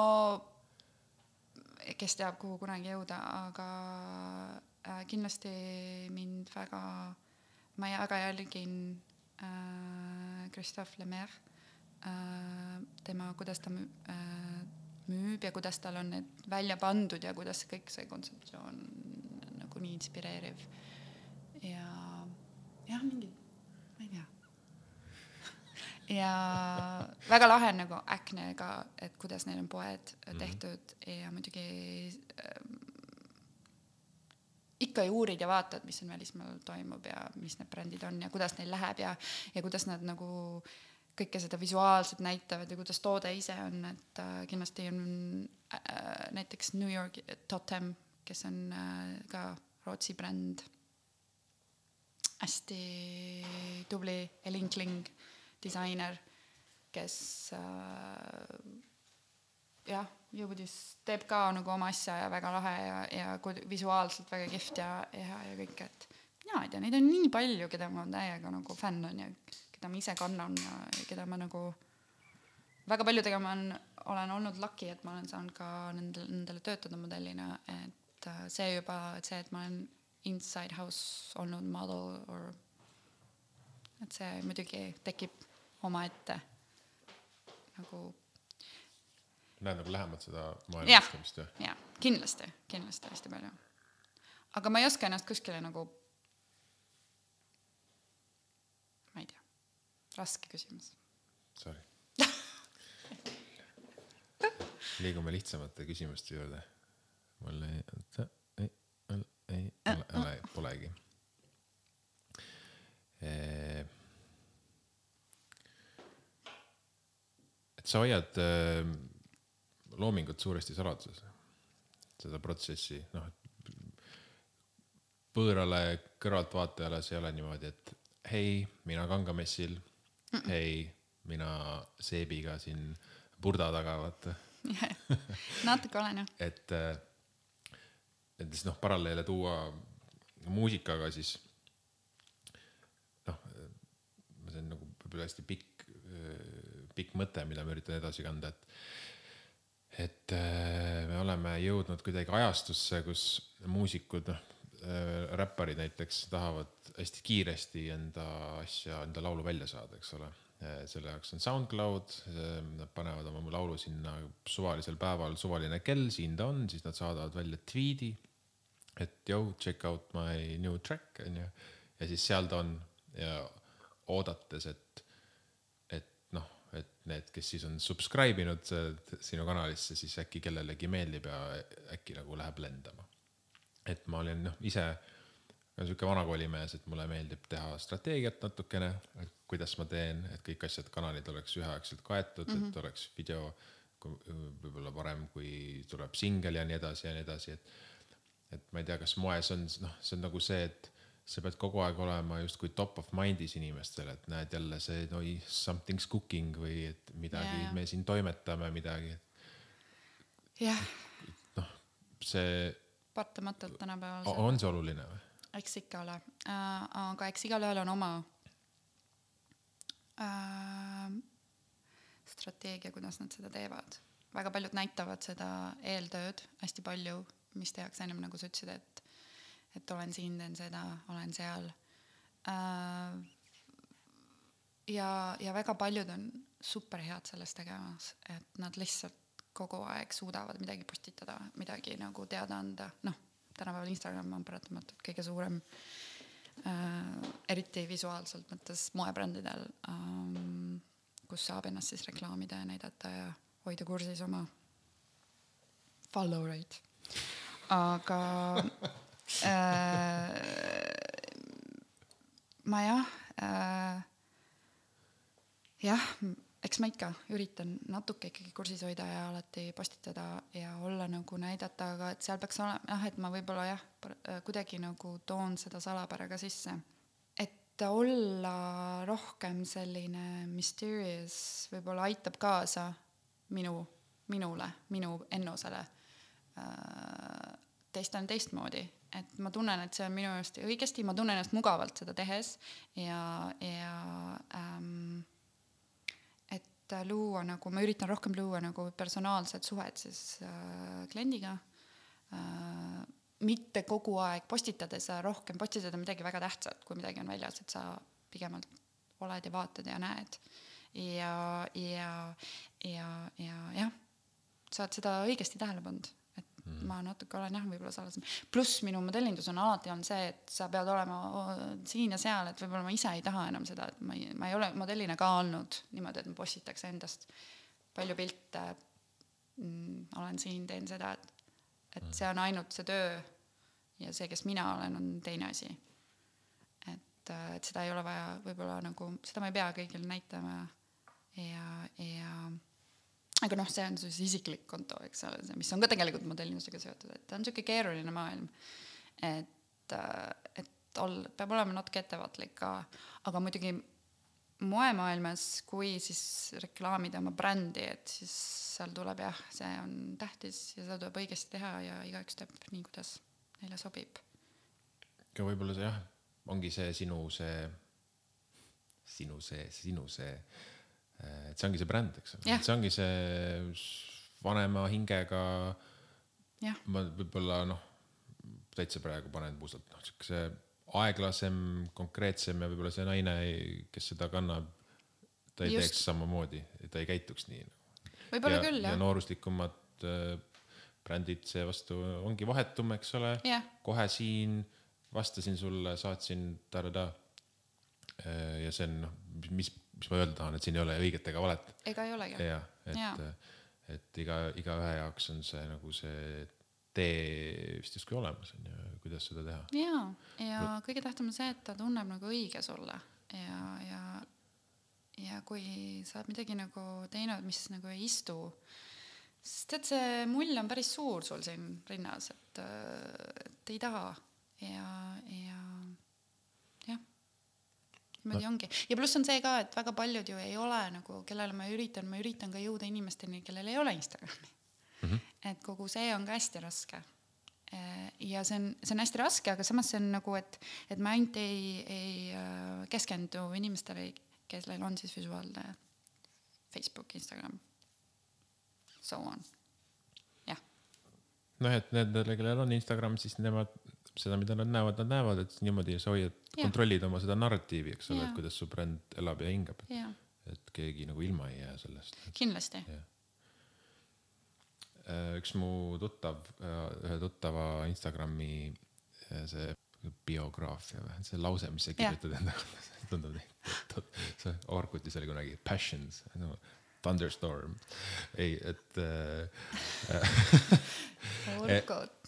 kes teab, kuhu kunagi jõuda, aga äh, kindlasti mind väga ma väga jälgin äh, Christophe Lemaire äh, tema, kuidas ta müü, äh, müüb ja kuidas tal on need välja pandud ja kuidas kõik see kontseptsioon nagu nii inspireeriv ja jah, mingi, ma ei tea ja väga lahe nagu Acnega, et kuidas neil on poed tehtud mm-hmm. ja muidugi äh, ikka ju uurid ja vaatad, mis on välismaal toimub ja mis need brändid on ja kuidas neil läheb ja, ja kuidas nad nagu kõike seda visuaalselt näitavad ja kuidas toode ise on, et äh, kindlasti on äh, näiteks New York Totem, kes on äh, ka Rootsi bränd, hästi tubli Elin Kling disainer, kes äh, jah, jõudis, teeb ka nagu oma asja ja väga lahe ja, ja visuaalselt väga kihvt ja, ja, ja kõik, et mina ei tea, neid on nii palju, keda ma täiega nagu fänn on ja keda ma ise kannan ja keda ma nagu väga paljudega ma on, olen olnud lucky, et ma olen saanud ka nendele, nendele töötada modellina, et see juba, et see, et ma olen inside house olnud model or, et see muidugi tekib oma ette nagu näed nagu lähemalt seda maailmastamist. Ja, ja, kindlasti, kindlasti hästi palju. Aga ma ei oska ennast kuskile nagu, ma ei tea, raske küsimus. Sorry. Liigume lihtsamate küsimuste juurde. Mul ei, ei, ei, ei ole, polegi. Et sa hoiad loomingut suuresti saladuses, seda protsessi, noh, põõrale kõrvaltvaatajale see ei ole niimoodi, et hei, mina kangamessil, hei, mina seebiga siin burda taga, vaata. Natuke olen, jah. Et, et siis noh, paralleele tuua muusikaga siis, noh, see on nagu võib-olla hästi pikk, pikk mõte, mida ma üritan edasi kanda, et et me oleme jõudnud kuidagi ajastusse, kus muusikud, noh, räpparid näiteks tahavad hästi kiiresti enda asja, enda laulu välja saada, eks ole. Selle jaoks on SoundCloud, nad panevad oma laulu sinna suvalisel päeval, suvaline kell, siin ta on, siis nad saadavad välja tweedi, et yo, check out my new track, ja, ja siis seal ta on ja oodates, et et need, kes siis on subscribe inud sinu kanalisse, siis äkki kellelegi meeldib ja äkki nagu läheb lendama. Et ma olin noh, ise selline vanakoolimees, et mulle meeldib teha strateegiat natukene, et kuidas ma teen, et kõik asjad kanalid oleks üheaegselt kaetud, mm-hmm. et oleks video võib-olla varem, kui tuleb singel ja nii edasi ja nii edasi. Et, et ma ei tea, kas moes on, noh, see on nagu see, et sa pead kogu aeg olema just kui top of mindis inimestele, et näed jälle see, no something's cooking või et midagi, yeah. me siin toimetame midagi. Jah. Noh, see... Partamatult tänapäeval. On see oluline või? Eks ikka ole. Äh, aga eks igal ühel on oma äh, strateegia, kuidas nad seda teevad. Väga paljud näitavad seda eeltööd hästi palju, mis tehakse ennem, nagu sa ütlesid, et et olen siin, teen seda, olen seal. Ja, ja väga paljud on super head selles tegemas, et nad lihtsalt kogu aeg suudavad midagi postitada, midagi nagu teada anda. Noh, tänapäeval Instagram on paratamatult kõige suurem äh, eriti visuaalselt mõttes moebrändidel, ähm, kus saab ennast siis reklaamida ja näidata ja hoida kursis oma followereid. Aga äh, ma jah äh, jah, eks ma ikka üritan natuke ikkagi kursis hoida ja alati postitada ja olla nagu näidata, aga et seal peaks olema jah, et ma võib-olla jah, kuidagi nagu toon seda salapära ka sisse. Et olla rohkem selline mysterious võib-olla aitab kaasa minu, minule, minu ennusele. Teist on teistmoodi, et ma tunnen, et see on minu just õigesti, ma tunnen ennast mugavalt seda tehes ja, ja ähm, et luua nagu, ma üritan rohkem luua nagu personaalsed suhed siis äh, kliendiga, äh, mitte kogu aeg postitades rohkem postitada midagi väga tähtsat, kui midagi on väljas, et sa pigemalt oled ja vaatad ja näed ja, ja, ja, ja jah, saad seda õigesti tähele pannud. Ma natuke olen jah, võib-olla salasem. Pluss minu modellindus on alati on see, et sa pead olema siin ja seal, et võib-olla ma ise ei taha enam seda, et ma ei, ma ei ole modellina ka olnud niimoodi, et ma postitaks endast palju pilte, mm, olen siin, teen seda, et, et see on ainult see töö ja see, kes mina olen, on teine asi. Et, et seda ei ole vaja, võib-olla nagu, seda ma ei pea kõigile näitama ja, ja aga noh, see on siis isiklik konto, eks ole, mis on ka tegelikult modellindusega seotud, et ta on selline keeruline maailm, et, et ol, peab olema natuke ettevaatlik ka, aga muidugi moemaailmas, kui siis reklaamida oma brändi, et siis seal tuleb jah, see on tähtis ja seda tuleb õigesti teha ja igaüks teeb nii, kuidas neile sobib. Ja võib-olla see jah, ongi see sinu see, sinu see, sinu see et see ongi see bränd, eks. See ongi see vanema hingega ja. Ma võib-olla noh, täitsa praegu panen puusalt noh, see aeglasem, konkreetsem ja võib-olla see naine, kes seda kannab, ta ei Just. teeks samamoodi, ta ei käituks nii. Võib-olla ja, küll, ja nooruslikumad brändid see vastu ongi vahetum, eks ole, ja. Kohe siin vastasin sulle, saatsin ta-da-da ja see on, noh, mis mis ma öelda tahan, et siin ei ole õiget ega valet. Ega ei olegi. Ja, et, ja. et iga, iga ühe jaoks on see nagu see tee vist justkui olemas on ja kuidas seda teha. Ja, ja no. Kõige tähtsam on see, et ta tunneb nagu õige sulle ja, ja, ja kui sa oled midagi nagu teinud, mis nagu ei istu, sest et see mull on päris suur sul siin rinnas, et, et ei taha ja, ja niimoodi ongi. Ja pluss on see ka, et väga paljud ju ei ole nagu, kellele ma üritan, ma üritan ka jõuda inimesteni, kellel ei ole Instagrami. Mm-hmm. Et kogu see on ka hästi raske. Ja see on, see on hästi raske, aga samas see on nagu, et, et ma ainult ei, ei keskendu inimestele, kellel on siis visuaalne Facebook, Instagram, so on. Jah. No, et nendele, kellel on Instagram, siis nemad seda, mida nad näevad, nad näevad, et niimoodi sa hoiad, kontrollid oma seda narratiivi, eks ole, et kuidas su bränd elab ja hingab. Ja. Et keegi nagu ilma ei jää sellest. Kindlasti. Ja. Üks mu tuttav, ühe tuttava Instagrami see biograafia, see lause, mis sa kirjutad enda tundub nii. See Orkutis oli kunagi passions, no, thunderstorm. Ei, et Orkut.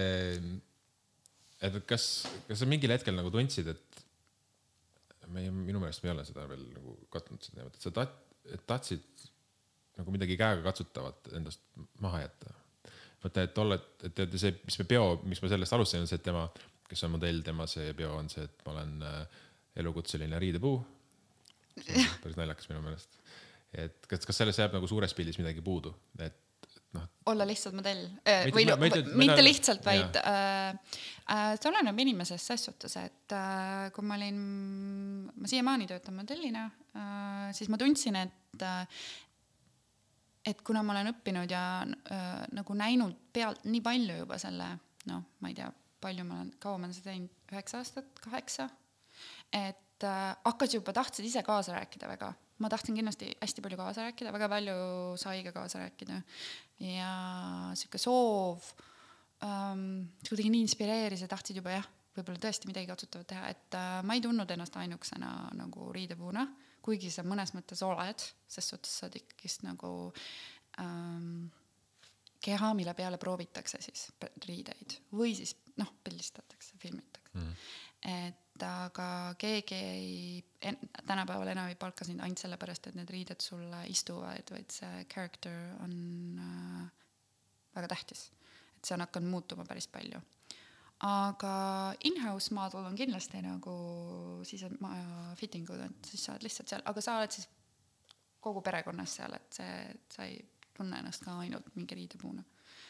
Et kas, kas sa mingil hetkel nagu tundsid, et me, minu meelest me ei ole seda veel nagu katnud seda, et sa tat, et tatsid nagu midagi käega katsutavat endast maha jätta. Võtta, et olla, et, et see, mis me peo, mis ma sellest alustasin, on see, et tema, kes on modell, tema see peo on see, et ma olen elukutseline riidepuu. See on päris naljakas minu meelest. Et kas, kas selles jääb nagu suures pildis midagi puudu? Et No. olla lihtsalt modell äh, või no, mitte mida... lihtsalt, vaid äh, äh, see oleneb inimesest selles suhtes, et äh, kui ma olin ma siiamaani töötan modellina äh, siis ma tundsin, et äh, et kuna ma olen õppinud ja äh, nagu näinud pealt nii palju juba selle, noh, ma ei tea, palju ma olen, kaua ma olen seda teinud, üheksa aastat, kaheksa, et äh, hakkas juba tahtsid ise kaasa rääkida väga. Ma tahtsin kindlasti hästi palju kaasa rääkida, väga palju sai ka kaasa rääkida ja siuke soov ähm, kuidagi nii inspireeris ja tahtsid juba jah, võib-olla tõesti midagi otsutavad teha, et äh, ma ei tundnud ennast ainuksena nagu riidepuuna, kuigi sa mõnes mõttes oled, sest suhtes sa oled ikkagist nagu ähm, keha, mille peale proovitakse siis riideid või siis noh, pildistatakse, filmitakse mm. et aga keegi ei en, tänapäeval enam ei palka sind ainult sellepärast, et need riided sulle istuvad, vaid see character on äh, väga tähtis, et see on hakanud muutuma päris palju. Aga in-house model on kindlasti nagu sisemaja fittingud, et siis sa oled lihtsalt seal, aga sa oled siis kogu perekonnas seal, et see, et sa ei tunne ennast ka ainult mingi riidepuuna.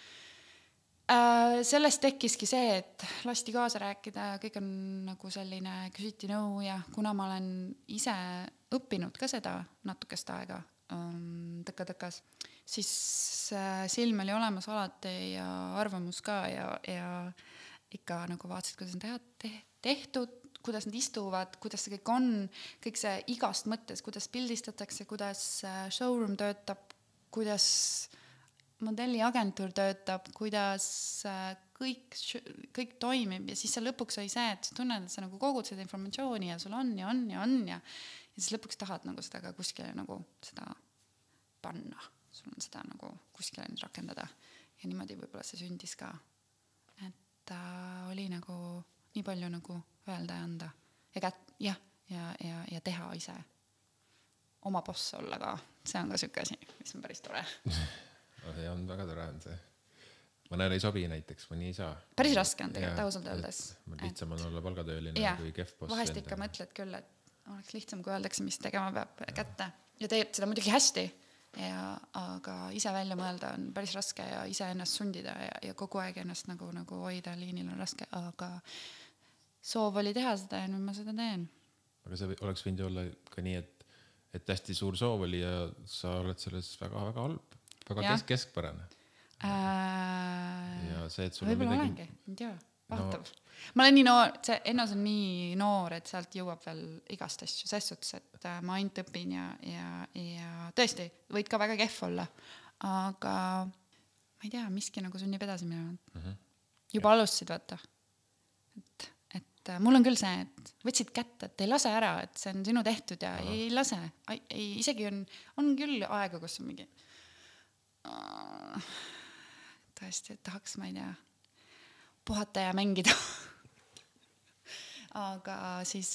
Äh, sellest tekkiski see, et lasti kaasa rääkida ja kõik on nagu selline küsiti nõu ja kuna ma olen ise õppinud ka seda natukest aega um, tõka-tõkas, siis äh, silm oli olemas alati ja arvamus ka ja, ja ikka nagu vaatasid, kuidas on teha, tehtud, kuidas nad istuvad, kuidas see kõik on, kõik see igast mõttes, kuidas pildistatakse, kuidas showroom töötab, kuidas modelliagentuur töötab, kuidas kõik, kõik toimib ja siis sa lõpuks oli see, et sa tunned, et sa nagu kogud seda informatsiooni ja sul on ja on ja on ja, ja siis lõpuks tahad nagu seda ka kuskile nagu seda panna. Sul on seda nagu kuskile nüüd rakendada ja niimoodi võib-olla see sündis ka. Et äh, oli nagu nii palju nagu öelda ja anda ja, kät, jah, ja, ja, ja teha ise. Oma boss olla ka. See on ka süke asi, mis on päris tore. See on väga tore on see. Mõnele ei sobi näiteks, mõni ei saa. Päris raske on tegelikult ausalt öeldes. Lihtsam on olla palgatööline ja, kui kehv boss. Vahest ikka mõtled küll, et oleks lihtsam, kui öeldakse, mis tegema peab ja. Kätte. Ja teed seda muidugi hästi, ja, aga ise välja mõelda on päris raske ja ise ennast sundida ja, ja kogu aeg ennast nagu, nagu hoida liinil on raske, aga soov oli teha seda ja nüüd ma seda teen. Aga see oleks võinud olla ka nii, et, et hästi suur soov oli ja sa oled selles väga, väga halb. Väga kesk, keskpärane. Äh, ja see, et sul võib-olla on midagi... olengi, ei tea, vaatab. No. Ma olen nii noor, see Ennos on nii noor, et sealt jõuab veel igast asju, ses suhtes, et ma ainult õpin ja, ja, ja tõesti, võid ka väga kehv olla, aga ma ei tea, miski nagu sunnib edasi minema. Uh-huh. Juba ja. Alustasid, vaata. Et, et mul on küll see, et võtsid kätte, et ei lase ära, et see on sinu tehtud ja uh-huh. ei lase. Ei, isegi on, on küll aega, kus on mingi tõesti, et tahaks, ma ei tea, puhata ja mängida. Aga siis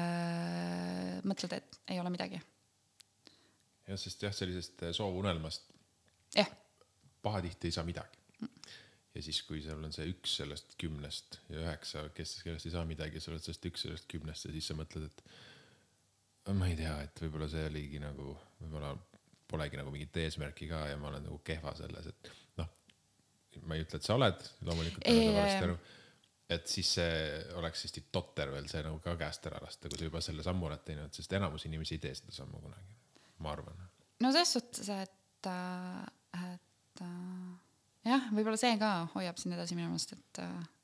äh, mõtled, et ei ole midagi. Ja, sest jah, sellisest soovunelmast jah. Pahatihti ei saa midagi. Ja siis, kui seal on see üks sellest kümnest ja üheksa, kes kellest ei saa midagi, sa oled sellest üks sellest kümnest ja siis sa mõtled, et ma ei tea, et võib-olla see oligi nagu, võib-olla polegi nagu mingit eesmärki ka ja ma olen nagu kehva selles, et noh, ma ei ütle, et sa oled, loomulikult ei, aru, et siis see oleks hästi totter veel see nagu ka käest ära lasta, kui sa juba selle sammu oled teinud, sest enamus inimesi ei tee seda sammu kunagi, ma arvan. No selles suhtes, et, et jah, võib-olla see ka hoiab sind edasi minemast, et,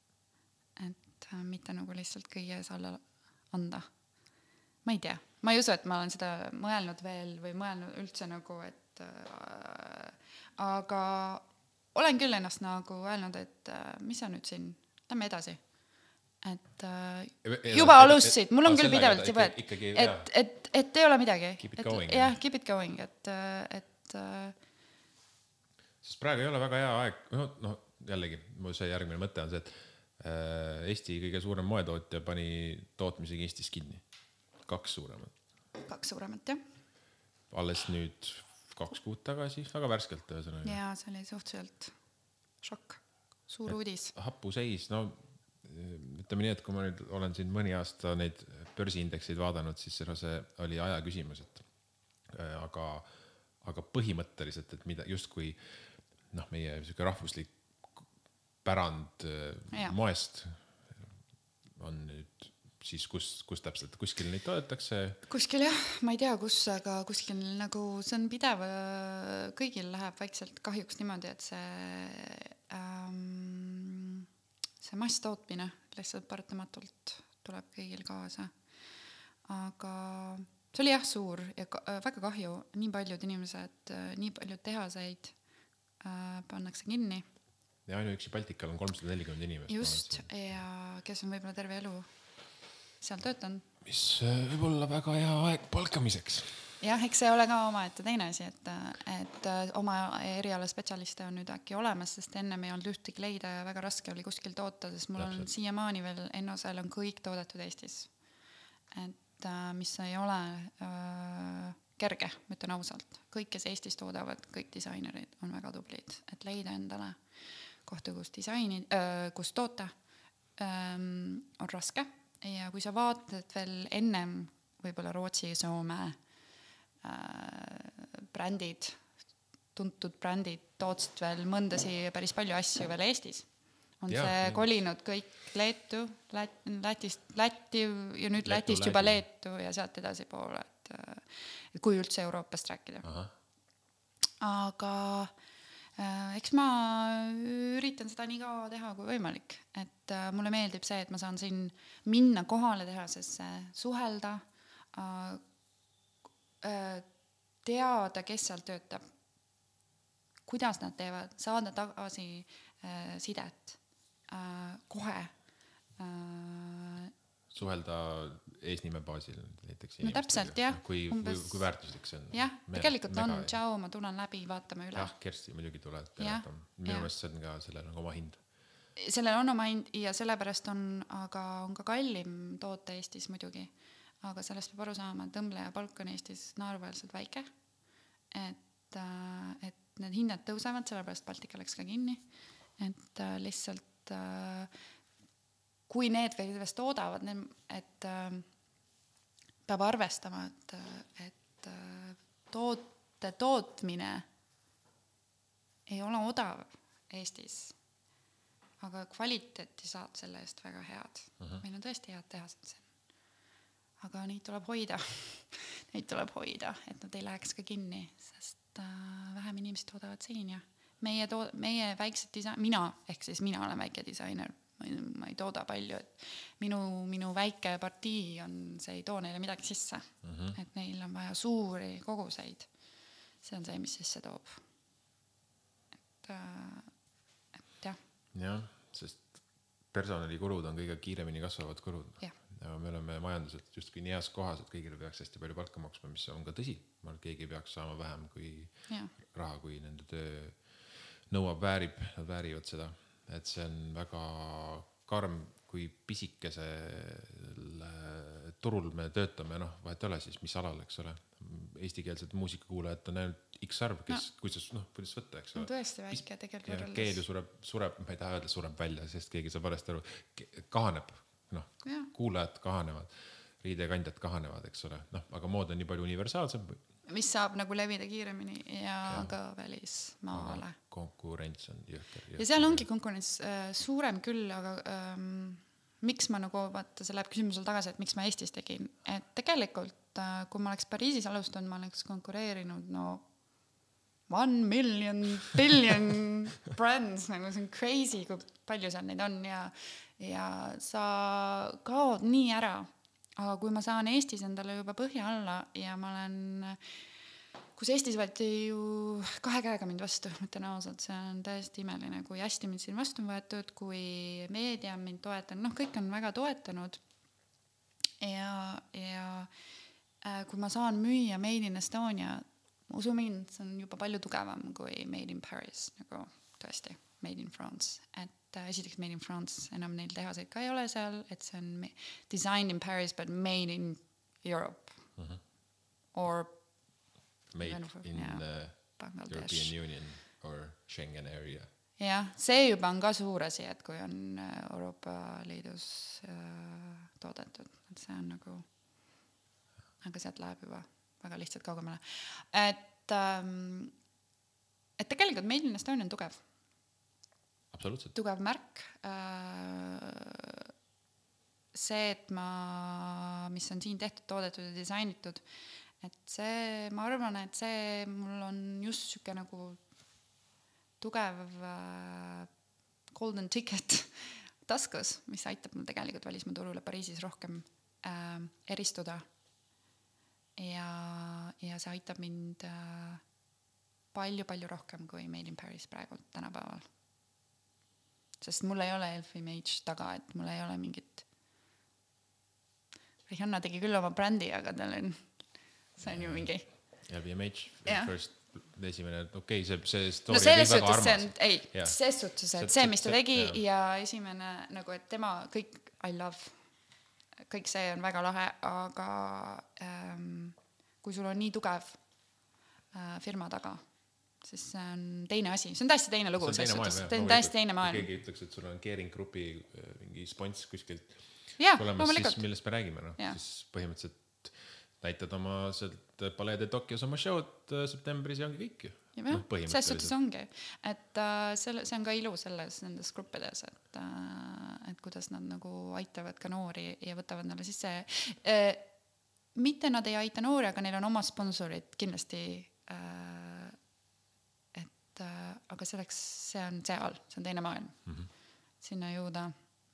et mitte nagu lihtsalt kõige alla anda. Ma ei tea, ma ei usu, et ma olen seda mõelnud veel või mõelnud üldse nagu, et äh, aga olen küll ennast nagu öelnud, et äh, mis on nüüd siin, lähme edasi. Et äh, juba alustasid, mul on küll pidevalt juba, et, et, et, et ei ole midagi. Keep it going. Et, jah, keep it going, et, et sest praegu ei ole väga hea aeg, no, no jällegi, mu see järgmine mõte on see, et äh, Eesti kõige suurem moetootja pani tootmisega Eestis kinni. Kaks suuremat. Kaks suuremat, jah. Alles nüüd kaks kuud tagasi, väga värskelt. Ühesõnaga. Ja, see oli suhteliselt šokk, suur et uudis. Hapu seis, no ütleme nii, et kui ma nüüd olen siin mõni aasta neid börsiindekseid vaadanud, siis see oli aja küsimus, et aga, aga põhimõtteliselt, et mida just kui noh, meie rahvuslik pärand ja. Moest on nüüd siis kus, kus täpselt, kuskil neid toodetakse? Kuskil jah, ma ei tea kus, aga kuskil nagu see on pidev, kõigil läheb vaikselt kahjuks niimoodi, et see, ähm, see masstootmine lihtsalt paratamatult tuleb kõigil kaasa. Aga see oli jah suur ja ka, väga kahju, nii paljud inimesed, nii paljud tehaseid äh, pannakse kinni ja ainuüksi Baltikal on kolmsada nelikümmend inimest. Just, ja kes on võib-olla terve elu seal töötanud. Mis võib olla väga hea aeg palkamiseks. Jah, eks see ole ka oma ette teine asi, et, et oma eriala spetsialiste on nüüd äkki olemas, sest ennem ei olnud ühtegi leida ja väga raske oli kuskil toota, sest mul Täpselt. on siiamaani veel Ennosel on kõik toodetud Eestis. Et mis ei ole äh, kerge, ma ütlen ausalt. Kõik, kes Eestis toodavad, kõik disainerid on väga tublid, et leida endale kohta, kus disaini, äh, kus toota ähm, on raske. Ja kui sa vaatad veel ennem võib-olla Rootsi, Soome brändid, tuntud brändid tootsid veel mõndasi päris palju asju veel Eestis. On ja, see nii. Kolinud kõik Leetu, Lät, Lätist, Läti ja nüüd Leetu, Lätist juba Leetu ja sealt edasi poole, et, et kui üldse Euroopast rääkida. Aha. Aga äh, eks ma üritan seda nii kaua teha kui võimalik, et äh, mulle meeldib see, et ma saan siin minna kohale tehasesse, suhelda, äh, teada, kes seal töötab, kuidas nad teevad, saada tagasi äh, sidet äh, kohe äh, suhelda eesnime baasil näiteks no täpselt, jah, kui, umbes... kui, kui väärtuslik see on jah, tegelikult on, tšau, ma tulen läbi, vaatame üle jah, Kersti muidugi tuleb minu meelest see on ka sellel on oma hind sellel on oma hind ja sellepärast on aga on ka kallim toota Eestis muidugi aga sellest peab aru saama, et õmbleja palk on Eestis naeruväärselt väike, et, et need hinnad tõusevad, sellepärast Baltika läks ka kinni, et lihtsalt kui need veidvest toodavad, et peab arvestama, et, et toote tootmine ei ole odav Eestis, aga kvaliteeti saab selle eest väga head. Uh-huh. Meil on tõesti head tehased siin. Aga neid tuleb hoida, neid tuleb hoida, et nad ei läheks ka kinni, sest äh, vähem inimesed toodavad siin ja meie, to- meie väiksed disain, mina, ehk siis mina olen väike disainer, ma ei, ma ei tooda palju, et minu, minu väike partii on, see ei too neile midagi sisse, uh-huh. et neil on vaja suuri koguseid, see on see, mis sisse toob. Et, äh, et jah. jah, sest personalikulud on kõige kiiremini kasvavad kulud. Jah. Ja me oleme majanduselt justkui nii heas kohas, et kõigile peaks hästi palju palka maksma, mis on ka tõsi. Ma arvan, keegi peaks saama vähem kui ja. raha, kui nende töö nõuab, väärib, nad väärivad seda. Et see on väga karm, kui pisikesel turul me töötame, noh, vahet ole siis, mis alal, eks ole. Eestikeelsed muusikakuulajad on ainult X arv, kes, no. kuidas, noh, kuidas võtta, eks ole. No tõesti väike tegelikult võrreldes. Keel ju sureb, sureb, ma ei taha öelda, sureb välja, sest keegi saab valesti aru, kahaneb. noh, ja. kuulajad kahanevad, riidekandjad kahanevad, eks ole, noh, aga mood on nii palju universaalsem. Mis saab nagu levida kiiremini ja, ja. ka välismaale. Konkurents on jõhker, jõhker. Ja seal ongi konkurents äh, suurem küll, aga ähm, miks ma nagu, vaata, see läheb küsimusel tagasi, et miks ma Eestis tegin. Et tegelikult, äh, kui ma oleks Pariisis alustanud, ma oleks konkureerinud, no one million, billion brands, nagu see on crazy, kui palju seal neid on ja ja sa kaod nii ära, aga kui ma saan Eestis endale juba põhja alla ja ma olen, kus Eestis võeti ju kahe käega mind vastu, mõtlen ausalt, see on täiesti imeline, kui hästi mind siin vastu on võetud, kui meedia mind toetanud, noh, kõik on väga toetanud ja, ja äh, kui ma saan müüa Made in Estonia, usu mind, see on juba palju tugevam kui Made in Paris, nagu tõesti, Made in France, et esiteks Made in France, enam neil tehaseid ka ei ole seal, et see on designed in Paris, but made in Europe. Uh-huh. Or made in yeah, uh, European Union or Schengen area. Jah, see juba on ka suur asi, et kui on Euroopa Liidus äh, toodetud, et see on nagu, aga sealt läheb juba väga lihtsalt kaugemale. Et, ähm, et tegelikult Made in Estonia on tugev. Absoluutselt. Tugev märk. See, et ma, mis on siin tehtud, toodetud ja disainitud, et see, ma arvan, et see mul on just süke nagu tugev golden ticket taskus, mis aitab mul tegelikult välismaa turule Pariisis rohkem äh, eristuda. Ja, ja see aitab mind äh, palju-palju rohkem kui Made in Paris praegu tänapäeval. sest mul ei ole L V M H taga, et mul ei ole mingit Rihanna tegi küll oma brändi, aga tal on see on ju mingi L V M H yeah. First esimene, okei, okay, see, see story no selles suhtes see on, ei, yeah. selles suhtes, et see, mis ta tegi yeah. ja esimene nagu, et tema kõik I love, kõik see on väga lahe, aga ähm, kui sul on nii tugev äh, firma taga, siis see on teine asi, see on täiesti teine lugu, see on täiesti teine maailm. Keegi ütleks, et sul on Kering Grupi mingi spons kuskilt yeah, tulemas, siis millest me räägime, no? Yeah. Siis põhimõtteliselt näitad oma sealt Paleede Tokyos oma show'd septembris ja ongi kõik ju. Ja no, selles suhtes ongi, et uh, selle, see on ka ilu selles nendes gruppides, et, uh, et kuidas nad nagu aitavad ka noori ja võtavad neile sisse. Uh, mitte nad ei aita noori, aga neil on oma sponsorid kindlasti, uh, et, uh, aga selleks see on seal, see on teine maailm. Mm-hmm. Sinna jõuda.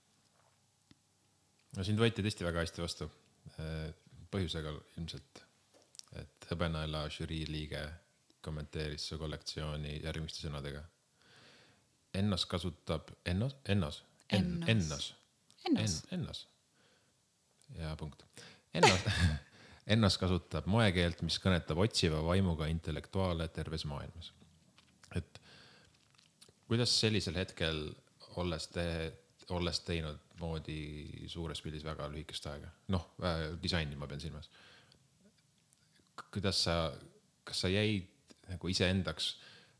No sind võeti tõesti väga hästi vastu. Põhjusega ilmselt, et Hõbenaela žürii liige kommenteeris su kollektsiooni järgmiste sõnadega. Ennos kasutab, ennos, ennos, ennos, ennos, ennos, ennos. Ja punkt. Ennos, ennos kasutab moekeelt, mis kõnetab otsiva vaimuga intellektuaale terves maailmas. Et kuidas sellisel hetkel olles, te, olles teinud moodi suures pildis väga lühikest aega. Noh, disaini ma pean silmas. Kuidas sa, kas sa jäid nagu ise endaks,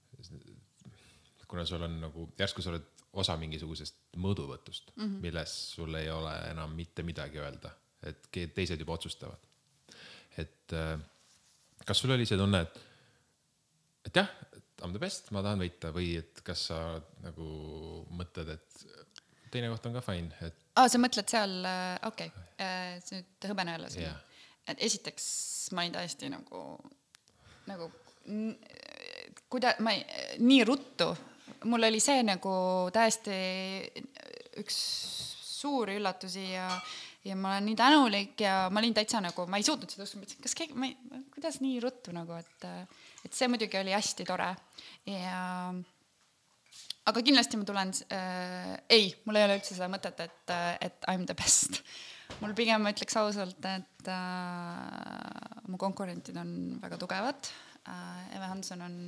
kuna sul on nagu, järsku sa oled osa mingisugusest mõõduvõtust, mm-hmm. milles sul ei ole enam mitte midagi öelda, et teised juba otsustavad. Et kas sul oli see tunne, et, et jah, I'm the best, ma tahan võita, või et kas sa nagu mõtled, et teine koht on ka fine. Et... Ah, sa mõtled seal, okei, okay. see nüüd Hõbenaelas. Yeah. Et esiteks ma olin täiesti nagu, nagu kuida, ma ei, nii ruttu. Mul oli see nagu täiesti üks suuri üllatusi ja, ja ma olen nii tänulik ja ma olin täitsa nagu, ma ei suutnud seda uskuda, kas keegi, ma ei, kuidas nii ruttu nagu, et, et see muidugi oli hästi tore. Ja... Aga kindlasti ma tulen, äh, ei, mul ei ole üldse seda mõtet, et, et I'm the best. Mul pigem ma ütleks ausalt, et äh, mu konkurentid on väga tugevad. Äh, Eve Hanson on,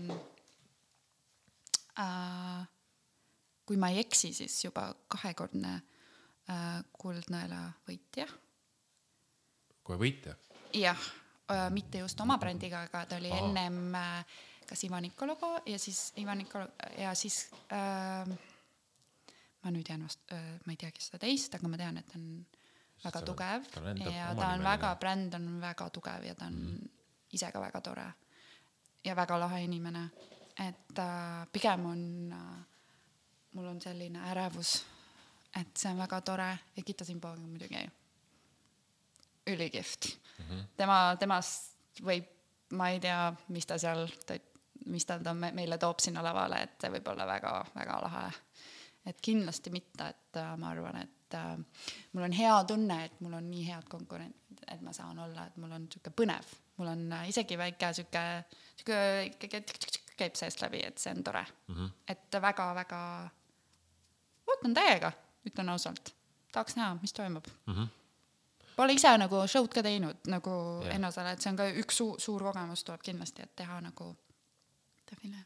äh, kui ma ei eksi, siis juba kahekordne äh, Kuldnõela võitja. Kui võitja? Jah, äh, mitte just oma brändiga, aga ta oli Aha. ennem... Äh, kas Ivan Nikologo ja siis Ivan Nikologo ja siis äh, ma nüüd jään vast, äh, ma ei teagi seda teist, aga ma tean, et ta on väga ta, tugev ta ja ta on väga, bränd on väga tugev ja ta on mm. ise ka väga tore ja väga lahe inimene, et äh, pigem on äh, mul on selline ärevus, et see on väga tore ja Gita Simboga muidugi ülikift mm-hmm. tema, temast võib, ma ei tea, mis ta seal ta, mis ta meile toob sinna lavale, et see võib olla väga, väga lahe. Et kindlasti mitte, et äh, ma arvan, et äh, mul on hea tunne, et mul on nii head konkurentid, et ma saan olla, et mul on süke põnev. Mul on äh, isegi väike süke, süke käib seest läbi, et see on tore. Mm-hmm. Et väga, väga ootan täiega, ütlen ausalt. Tahaks näha, mis toimub. Mm-hmm. Pole ise nagu show'd ka teinud nagu yeah. Ennosele, et see on ka üks su- suur kogemus tuleb kindlasti, et teha nagu tafile.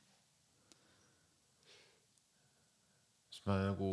Siis ma nagu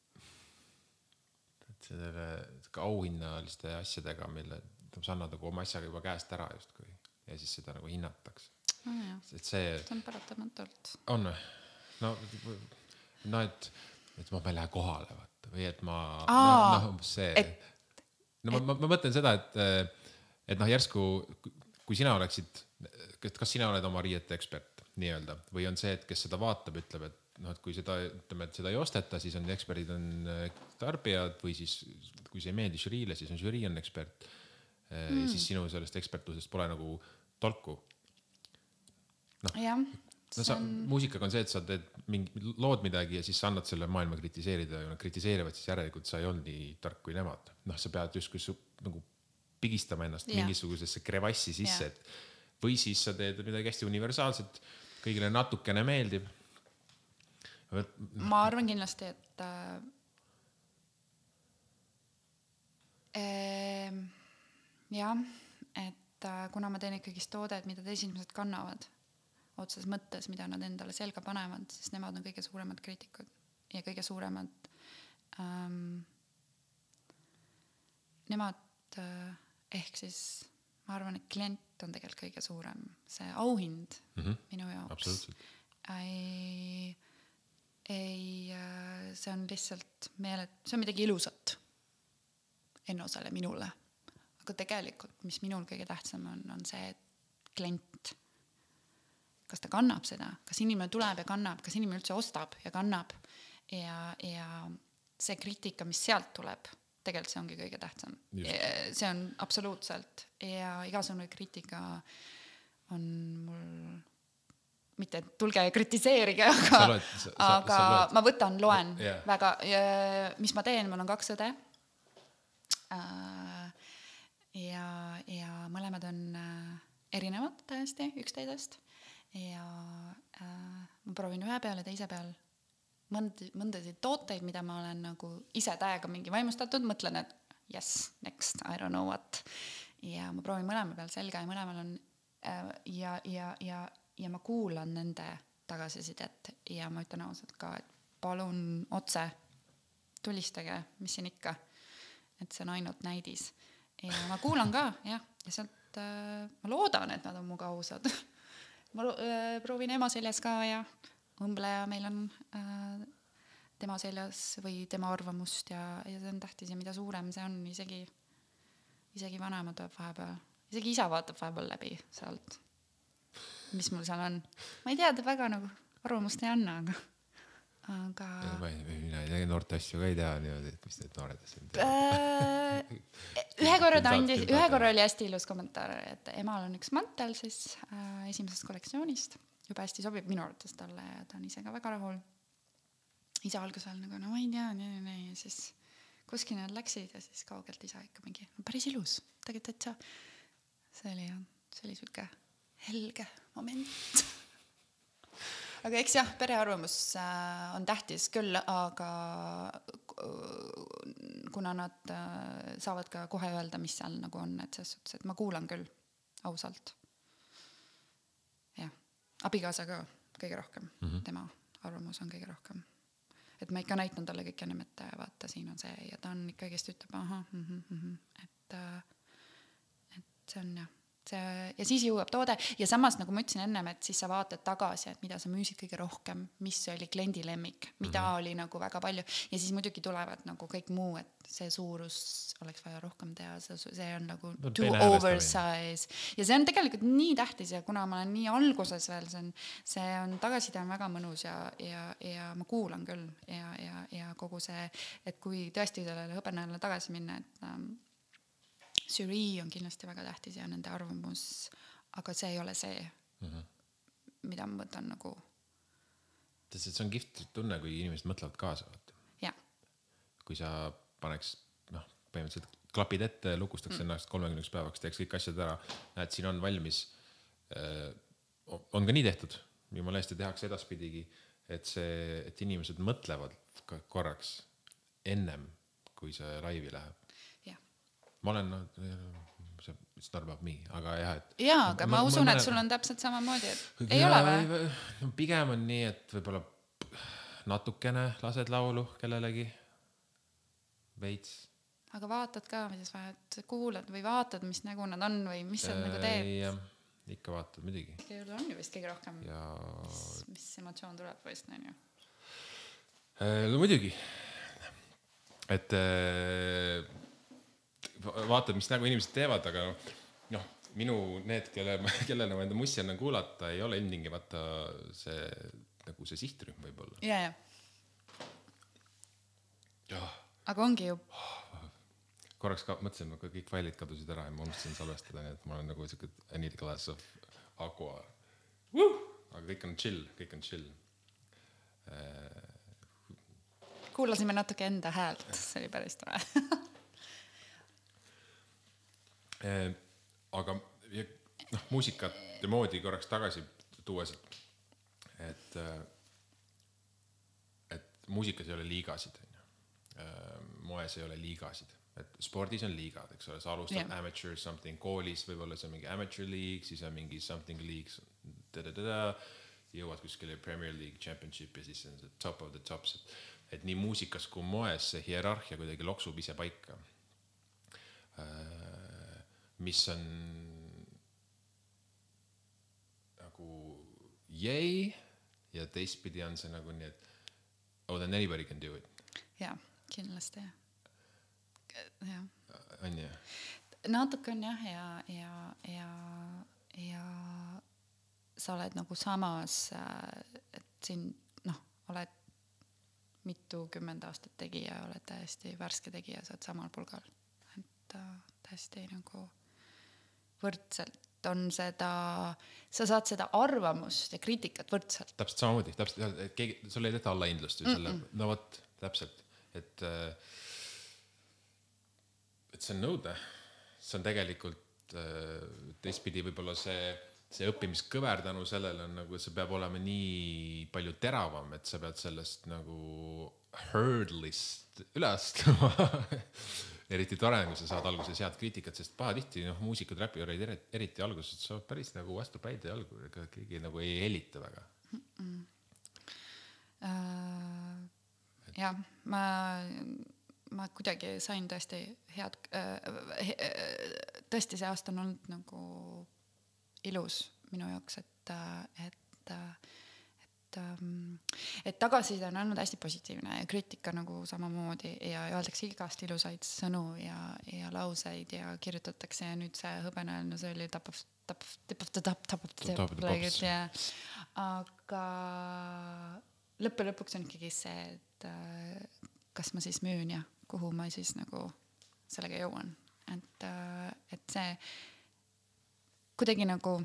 sellele auhinnaliste asjadega, mille sa annad nagu oma asjaga juba käest ära justkui ja siis seda nagu hinnataks. No, jah. Et see, see on paratamatult. On või? No, no et, et ma ei lähe kohale vaata, või et ma Aa, no, no, see... Et No ma, ma, ma mõtlen seda, et, et noh, järsku, kui sina oleksid, kas sina oled oma riiete ekspert nii-öelda, või on see, et kes seda vaatab, ütleb, et noh, et kui seda, ütleme, et seda ei osteta, siis on eksperdid on tarbijad või siis, kui see ei meeldi žüriile, siis on žürii on ekspert mm. ja siis sinu sellest ekspertusest pole nagu tolku. No, jah. No, sa, on... muusikaga on see, et sa teed mingi, lood midagi ja siis sa annad selle maailma kritiseerida ja nad kritiseerivad, siis järelikult sa ei olnud nii tark kui nemad. Noh, sa pead just kui su, nagu pigistama ennast ja. mingisugusesse krevassi sisse, et, või siis sa teed midagi hästi universaalset, kõigile natukene meeldib ma arvan kindlasti, et äh, jah, et äh, kuna ma teen ikkagist toodet, mida teised inimesed kannavad otses mõttes, mida nad endale selga panevad, siis nemad on kõige suuremad kriitikud ja kõige suuremad ähm, nemad äh, ehk siis ma arvan, et klient on tegelikult kõige suurem see auhind mm-hmm. minu jaoks. Ei, ei, see on lihtsalt meele, see on midagi ilusat Ennosele, minule. Aga tegelikult, mis minul kõige tähtsam on, on see klient. Kas ta kannab seda, kas inimene tuleb ja kannab, kas inimene üldse ostab ja kannab ja, ja see kriitika, mis sealt tuleb, tegelikult see ongi kõige tähtsam. See on absoluutselt ja igasugune kriitika on mul mitte tulge kritiseerige, aga, sa loed, sa, aga sa ma võtan, loen yeah. väga, ja, mis ma teen, mul on kaks õde ja, ja mõlemad on erinevad täiesti üksteisest ja ma proovin ühe peal ja teise peal mõnd, mõndasid tooteid, mida ma olen nagu ise täiega mingi vaimustatud, mõtlen, et yes, next, I don't know what ja ma proovin mõlema peal selga ja mõlemal on ja, ja, ja ja ma kuulan nende tagasisidet ja ma ütlen ausalt ka, et palun otse tulistage, mis siin ikka, et see on ainult näidis ja ma kuulan ka jah, ja sealt äh, ma loodan, et nad on muga ausad ma lo- äh, proovin ema seljas ka ja õmbleja meil on äh, tema seljas või tema arvamust ja, ja see on tähtis ja mida suurem see on, isegi isegi vanema tuleb vahepeal, isegi isa vaatab vahepeal läbi sealt mis mul seal on. Ma ei tea, ta väga nagu arvamust ei anna, aga... aga... Ma ei, mina ei tea, noorte asju ka ei tea niimoodi, et mis need noored asju äh, ühe korra ta andis, ühe korra oli hästi ilus kommentaar, et emal on üks mantel siis äh, esimesest kollektsioonist, juba hästi sobib minu arvates talle ja ta on ise ka väga rahul. Isa algus all nagu, no ma ei tea, nii, nii, ja siis kuskil nad läksid ja siis kaugelt isa ikka mingi, no päris ilus, tegelikult et sa, see oli, see oli süke helge moment. Aga eks jah, perearvamus on tähtis küll, aga kuna nad saavad ka kohe öelda, mis seal nagu on, et selles suhtes, et ma kuulan küll ausalt. Jah, abikaasa ka kõige rohkem, mm-hmm. tema arvamus on kõige rohkem. Et ma ikka näitan talle kõik ennem, et vaata, siin on see ja ta on ikkagist ütleb, aha, mm-hmm, mm-hmm, et, et see on jah. See, ja siis jõuab toode ja samas nagu ma ütlesin ennem, et siis sa vaatad tagasi, et mida sa müüsid kõige rohkem, mis oli kliendi lemmik, mida mm-hmm. oli nagu väga palju ja siis muidugi tulevad nagu kõik muu, et see suurus oleks vaja rohkem teha, see on nagu no, too oversize ja see on tegelikult nii tähtis ja kuna ma olen nii alguses veel, see on, see on tagasiside on väga mõnus ja, ja, ja ma kuulan küll ja, ja, ja kogu see, et kui tõesti sellele hõbenajale tagasi minna, et ähm, žürii on kindlasti väga tähtis ja nende arvamus, aga see ei ole see, mm-hmm. mida ma võtan nagu... See on kihvt tunne, kui inimesed mõtlevad kaasa. Ja. Kui sa paneks, noh, põhimõtteliselt klapid ette, lukustaks mm. ennast kolmekümneks päevaks, teeks kõik asjad ära, näed, siin on valmis. On ka nii tehtud, jumala hästi tehakse edaspidigi, et, see, et inimesed mõtlevad korraks ennem, kui see laivi läheb. Ma olen, no, it's not about me, aga jah, et... Jaa, aga ma, ma usun, ma, et sul on täpselt sama moodi, et ei ja, ole või? Pigem on nii, et võibolla natukene lased laulu kellelegi, veits. Aga vaatad ka, mis vahet, kuulad või vaatad, mis nägu nad on või mis sa äh, nagu teed? Jah, ikka vaatad midagi. Keelu on ju vist kõige rohkem, ja... mis, mis emotsioon tuleb vist, on ju? Äh, no muidugi, et... Äh, vaatad, mis nagu inimesed teevad, aga noh, minu need, kelle, kellele ma enda mussi annan kuulata, ei ole ilmtingimata see, nagu see sihtrühm võib-olla. Ja, ja. ja. Aga ongi ju... Korraks ka mõtlesin, et kõik failid kadusid ära ja ma unustasin salvestada, nii et ma olen nagu siuke I need a glass of aqua. Woo! Aga kõik on chill, kõik on chill. Kuulasime natuke enda häält, see oli päris tore. Aga noh, muusikat ja moodi korraks tagasi tuues, et muusikas ei ole liigasid, moes ei ole liigasid, et spordis on liigad, eks ole, sa alustad yeah. amateur something, koolis võib-olla see on mingi amateur league, siis on mingi something league, jõuad kuskile Premier League Championship ja siis on see top of the tops, et, et nii muusikas kui moes see hierarhia kuidagi loksub ise paika, mis on nagu jäi ja teistpidi on see nagu nii, et oh, then anybody can do it. Jaa, kindlasti. Ja. On jah? Natuke on jah, ja, ja, ja, ja sa oled nagu samas, et siin, noh, oled mitu kümmend aastat tegija, oled täiesti värske tegija, sa oled samal pulgal. Et täiesti nagu võrdselt on seda, sa saad seda arvamust ja kriitikat võrdselt. Täpselt samamoodi, täpselt, et keegi, sul ei tehta allahindlust ju selle, no võt, täpselt, et et see on nõude, see on tegelikult teistpidi võib-olla see, see õppimiskõver tänu sellele on nagu, see peab olema nii palju teravam, et sa pead sellest nagu hurdlist üle astuma. Eriti tore, kui sa saad alguses head kriitikat, sest pahatihti noh, muusikud räpijurid eriti alguses saavad päris nagu vastu päid ja algu, ega keegi nagu ei helita väga. Mm-mm. Uh, jah, ma, ma kuidagi sain tõesti head, uh, tõesti see aasta on olnud nagu ilus minu jaoks, et, et, et, et tagasiside on olnud hästi positiivne ja kriitika nagu samamoodi ja öeldakse igast ilusaid sõnu ja, ja lauseid ja kirjutatakse ja nüüd see hõbene, no see oli tap of, tap of, tap of the tap, tap of the tap, like, ja, aga lõppe lõpuks on ikkagi see, et kas ma siis müün ja kuhu ma siis nagu sellega jõuan, et, et see kuidagi nagu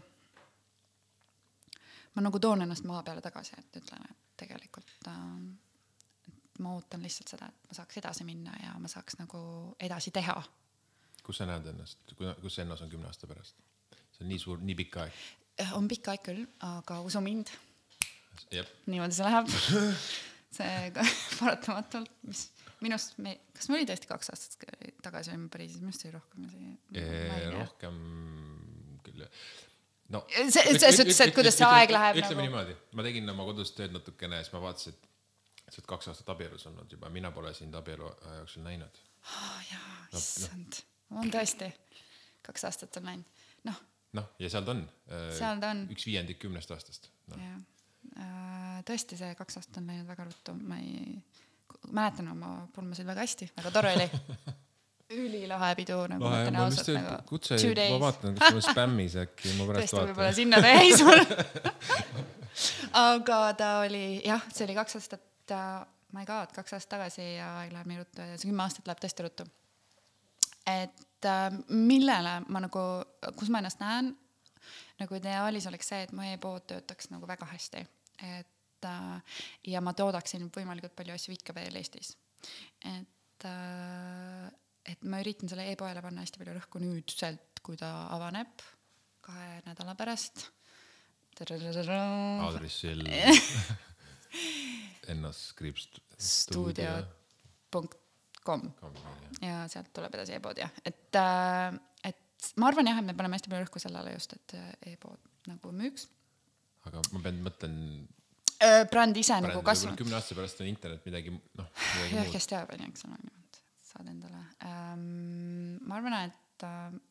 ma nagu toon ennast maa peale tagasi, et ütlen, et tegelikult et ma ootan lihtsalt seda, et ma saaks edasi minna ja ma saaks nagu edasi teha. Kus sa näed ennast? Kus see ennast on kümne aasta pärast? See on nii suur, nii pikk aeg? On pikk aeg küll, aga usu mind. Jep. Niimoodi see läheb. See paratamatult, mis minust, me, kas me oli tõesti kaks aastat tagasi olime Pariisis, minust oli rohkem? See, rohkem küll. No, see, see suhtes, et kuidas see aeg läheb ütleme nagu... niimoodi, ma tegin oma kodus tööd natukene ja siis ma vaatasin, et sa oled kaks aastat abielus olnud juba, mina pole sind abielu jooksul näinud. Oh, jaa, no, issand no. On tõesti kaks aastat on läinud noh, no, ja seal ta on, seal ta on. Üks viiendik kümnest aastast no. Ja, tõesti see kaks aastat on läinud väga ruttu, ma ei mäletan oma pulmasid väga hästi, väga tore oli ülilahe pidu nagu Lahe, mõtlen ausalt nagu kutse, ma vaatan, kas mul spämmis äkki ma pärast vaatan. Tõesti võib-olla sinna täi sul. Aga ta oli, jah, see oli kaks aastat, ma ei kaad, kaks aastat tagasi ja aeg läheb nii ruttu ja see kümme aastat läheb tõesti ruttu. Et millele ma nagu, kus ma ennast näen, nagu ideaalis oleks see, et mu e-pood töötaks nagu väga hästi. Et, ja ma toodaksin võimalikult palju asju ikka veel Eestis. Et et ma üritan selle e-poele panna hästi palju rõhku nüüdselt, kui ta avaneb kahe nädala pärast. Aadressil ennast kriips stuudio punkt com ja sealt tuleb edasi e-pood, jah. Et, et ma arvan jah, et me paneme hästi palju rõhku sellele just, et e-pood nagu müüks. Aga ma pean mõtlen bränd ise nagu kasvanud. Kümne aasta pärast on internet midagi, noh, midagi jah, muud. kes teab, on eks on saad endale. Ähm, ma arvan, et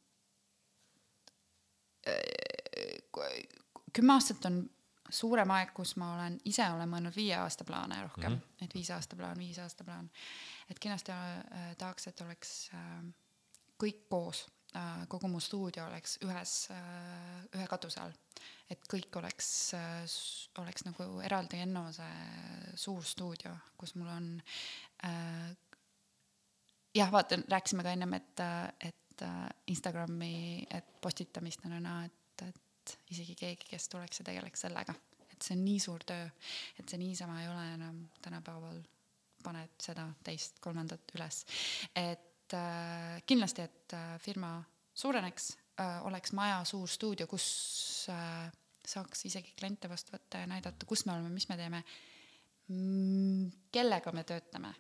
äh, kümme aastat on suurem aeg, kus ma olen ise olen mõelnud viie aasta plaane rohkem, mm-hmm. et viis aasta plaan, viis aasta plaan. Et kindlasti äh, tahaks, et oleks äh, kõik koos, äh, kogu mu stuudio oleks ühes, äh, ühe katuse all. Et kõik oleks, äh, oleks nagu eraldi ennose suur stuudio, kus mul on äh, jah, vaata, rääkisime ka ennem, et, et Instagrami, et postitamist on näha, et, et isegi keegi, kes tuleks ja tegeleks sellega. Et see on nii suur töö, et see niisama ei ole enam tänapäeval paned seda teist, kolmandat üles. Et äh, kindlasti, et äh, firma suureneks, äh, oleks maja suur stuudio, kus äh, saaks isegi kliente vastu võtta ja näidata, kus me oleme, mis me teeme. kellega me töötame.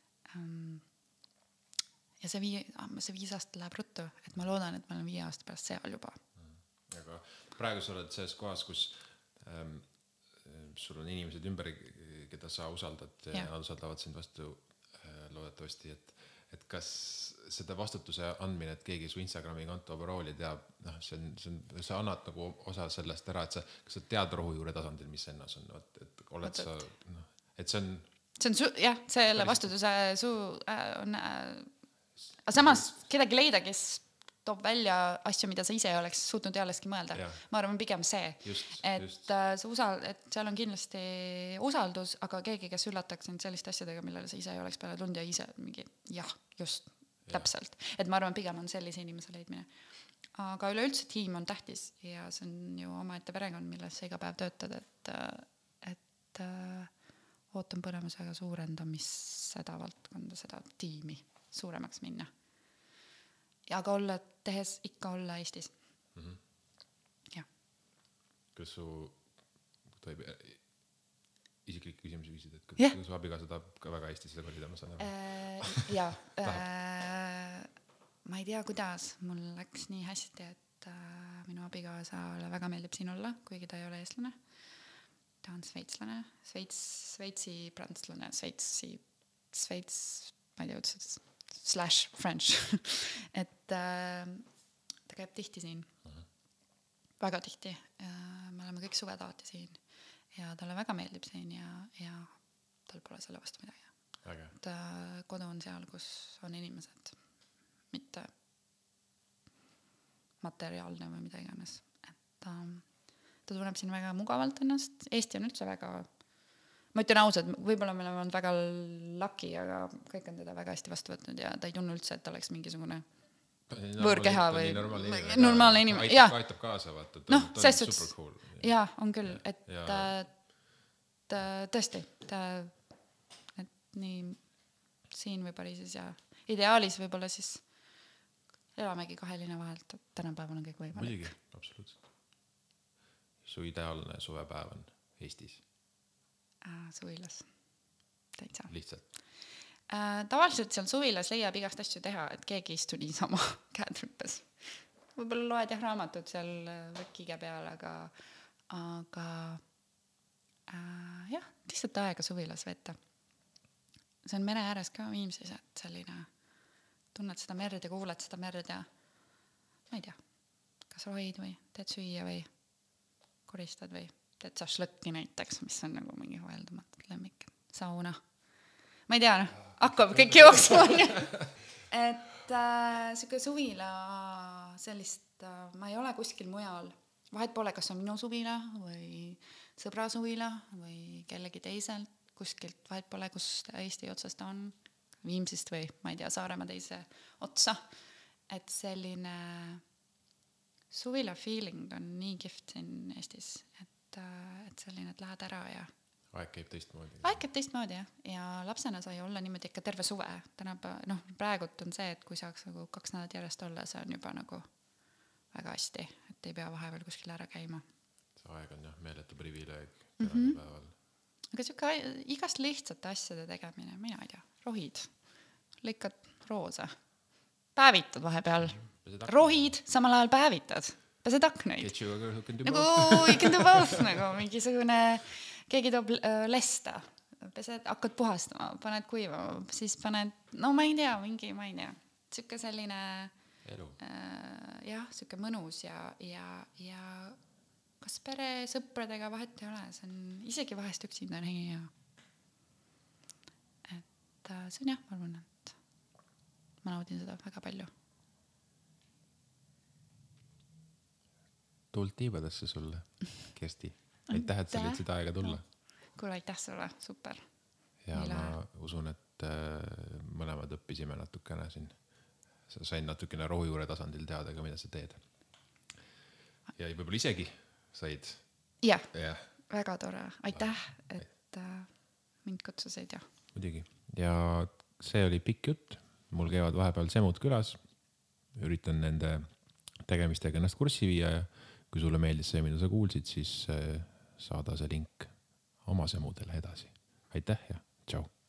Ja see, vii, see viis aastat läheb ruttu, et ma loodan, et ma olen viie aasta pärast seal juba. Aga praegu sa oled selles kohas, kus ähm, sul on inimesed ümber, keda sa usaldad ja, ja nad usaldavad sind vastu äh, loodetavasti, et, et kas seda vastutuse andmine, et keegi su Instagrami konto parooli teab, noh, see on, see on, sa annad nagu osa sellest ära, et sa, kas sa tead rohujuure tasandil, mis ennas on, et, et oled Oot, sa, noh, et see on see on su, jah, selle vastutuse su äh, on äh, aga samas kedagi leida, kes toob välja asju, mida sa ise ei oleks suutnud ealeski mõelda. Ja. Ma arvan pigem see, just, et, just. See usal, et seal on kindlasti usaldus, aga keegi, kes üllataks sind selliste asjadega, millele sa ise ei oleks peale tund ja ise mingi jah, just, ja. Täpselt. Et ma arvan, pigem on sellise inimese leidmine. Aga üleüldse tiim on tähtis ja see on ju omaette perekond, milles sa iga päev töötad, et, et ootan põnemusega suurendamis seda valdkonda, seda tiimi suuremaks minna. Ja aga olla, tehes ikka olla Eestis. Mm-hmm. Ja. Kas su tohib isiklikke küsimusi küsida, et kas yeah. su abikaasa tahab ka väga Eestis seda kolida, ma saan aru? Äh, jaa. äh, ma ei tea, kuidas. Mul läks nii hästi, et äh, minu abikaasale väga meeldib siin olla, kuigi ta ei ole eestlane. Ta on sveitslane, Sveits, Sveitsi prantslane, Sveitsi, Sveits, ma ei tea, ütles, slash French. et äh, ta käib tihti siin. Uh-huh. Väga tihti. Äh, me oleme kõik suved alati siin. Ja talle väga meeldib siin ja, ja tal pole selle vastu midagi. Okay. Ta kodu on seal, kus on inimesed, mitte materiaalne või mida iganes. Et äh, ta tunneb siin väga mugavalt ennast. Eesti on üldse väga, ma ütlen ausalt, võib-olla me oleme olnud väga lucky, aga kõik on teda väga hästi vastu võtnud ja ta ei tunne üldse, et ta oleks mingisugune võõrkeha või normaalne inimene. Aitab, aitab kaasa, vaata. No, see on super cool. Jaa, on küll, et ta, ta, tõesti, ta, et nii siin või Pariisis ja ideaalis võib-olla siis elamegi kahe linna vahelt, et tänapäeval on kõik võimalik. Muidugi, absoluutselt. Su ideaalne suvepäev on Eestis? Äh, suvilas. Täitsa. Lihtsalt? Äh, tavaliselt seal suvilas leiab igast asju teha, et keegi istu niisama käed rüppes. Võib-olla loed jah raamatud seal võkkige peal, aga, aga äh, jah, lihtsalt aega suvilas veeta. See on mere ääres ka Viimsis, et selline tunned seda merd ja kuuled seda merd ja ma ei tea, kas rohid või teed süüa või koristad või teed sa šlõkki näiteks, mis on nagu mingi vaeldamatut lemmik. Sauna. Ma ei tea, no, hakkab kõik jooksma. et äh, siuke suvila sellist, äh, ma ei ole kuskil mujal. Vahet pole, kas on minu suvila või sõbra suvila või kellegi teiselt kuskilt. Vahet pole, kus Eesti otsas ta on. Viimsist või, ma ei tea, Saaremaa teise otsa. Et selline suvila feeling on nii gift siin Eestis, et, et selline, et lähed ära ja aeg käib teistmoodi. Aeg käib teistmoodi, jah. Ja lapsena sai olla niimoodi ikka terve suve. Tänaba, noh, praegult on see, et kui saaks nagu kaks nädalat järjest olla, see on juba nagu väga hästi, et ei pea vahepeal kuskil ära käima. See aeg on jah, meeletu privileeg mm-hmm. päeval. Aga siuke igast lihtsate asjade tegemine, mina ei tea, rohid, lõikad roosa, päevitad vahepeal, rohid, samal ajal päevitad, pesed aknaid. Get you a girl who can do nagu, both. You can do both, nagu mingisugune, keegi toob äh, lesta, pesed, hakkad puhastama, paned kuivama, siis paned, no ma ei tea, mingi, ma ei tea, siuke selline elu. Äh, jah, siuke mõnus ja, ja, ja kas pere sõpradega vahet ei ole, see on isegi vahest üksinda on hea. Et äh, see on jah, ma arvan, et ma naudin seda väga palju. Tuld tiibadesse sulle, Kersti. Aitäh, et sa leidsid aega tulla. Kuule, aitäh sulle, super. Ja Mille... ma usun, et äh, mõlemad õppisime natukene siin. Sa sain natukene rohujuure tasandil teada ka, mida sa teed. Ja võib-olla isegi said. Jah, ja. Väga tore. Aitäh, et äh, mind kutsusid. Ja. Muidugi. Ja see oli pikk jutt. Mul käivad vahepeal semud külas. Üritan nende tegemistega ennast kurssi viia ja kui sulle meeldis see, mida sa kuulsid, siis äh, saada see link oma semudele edasi. aitäh ja tšau.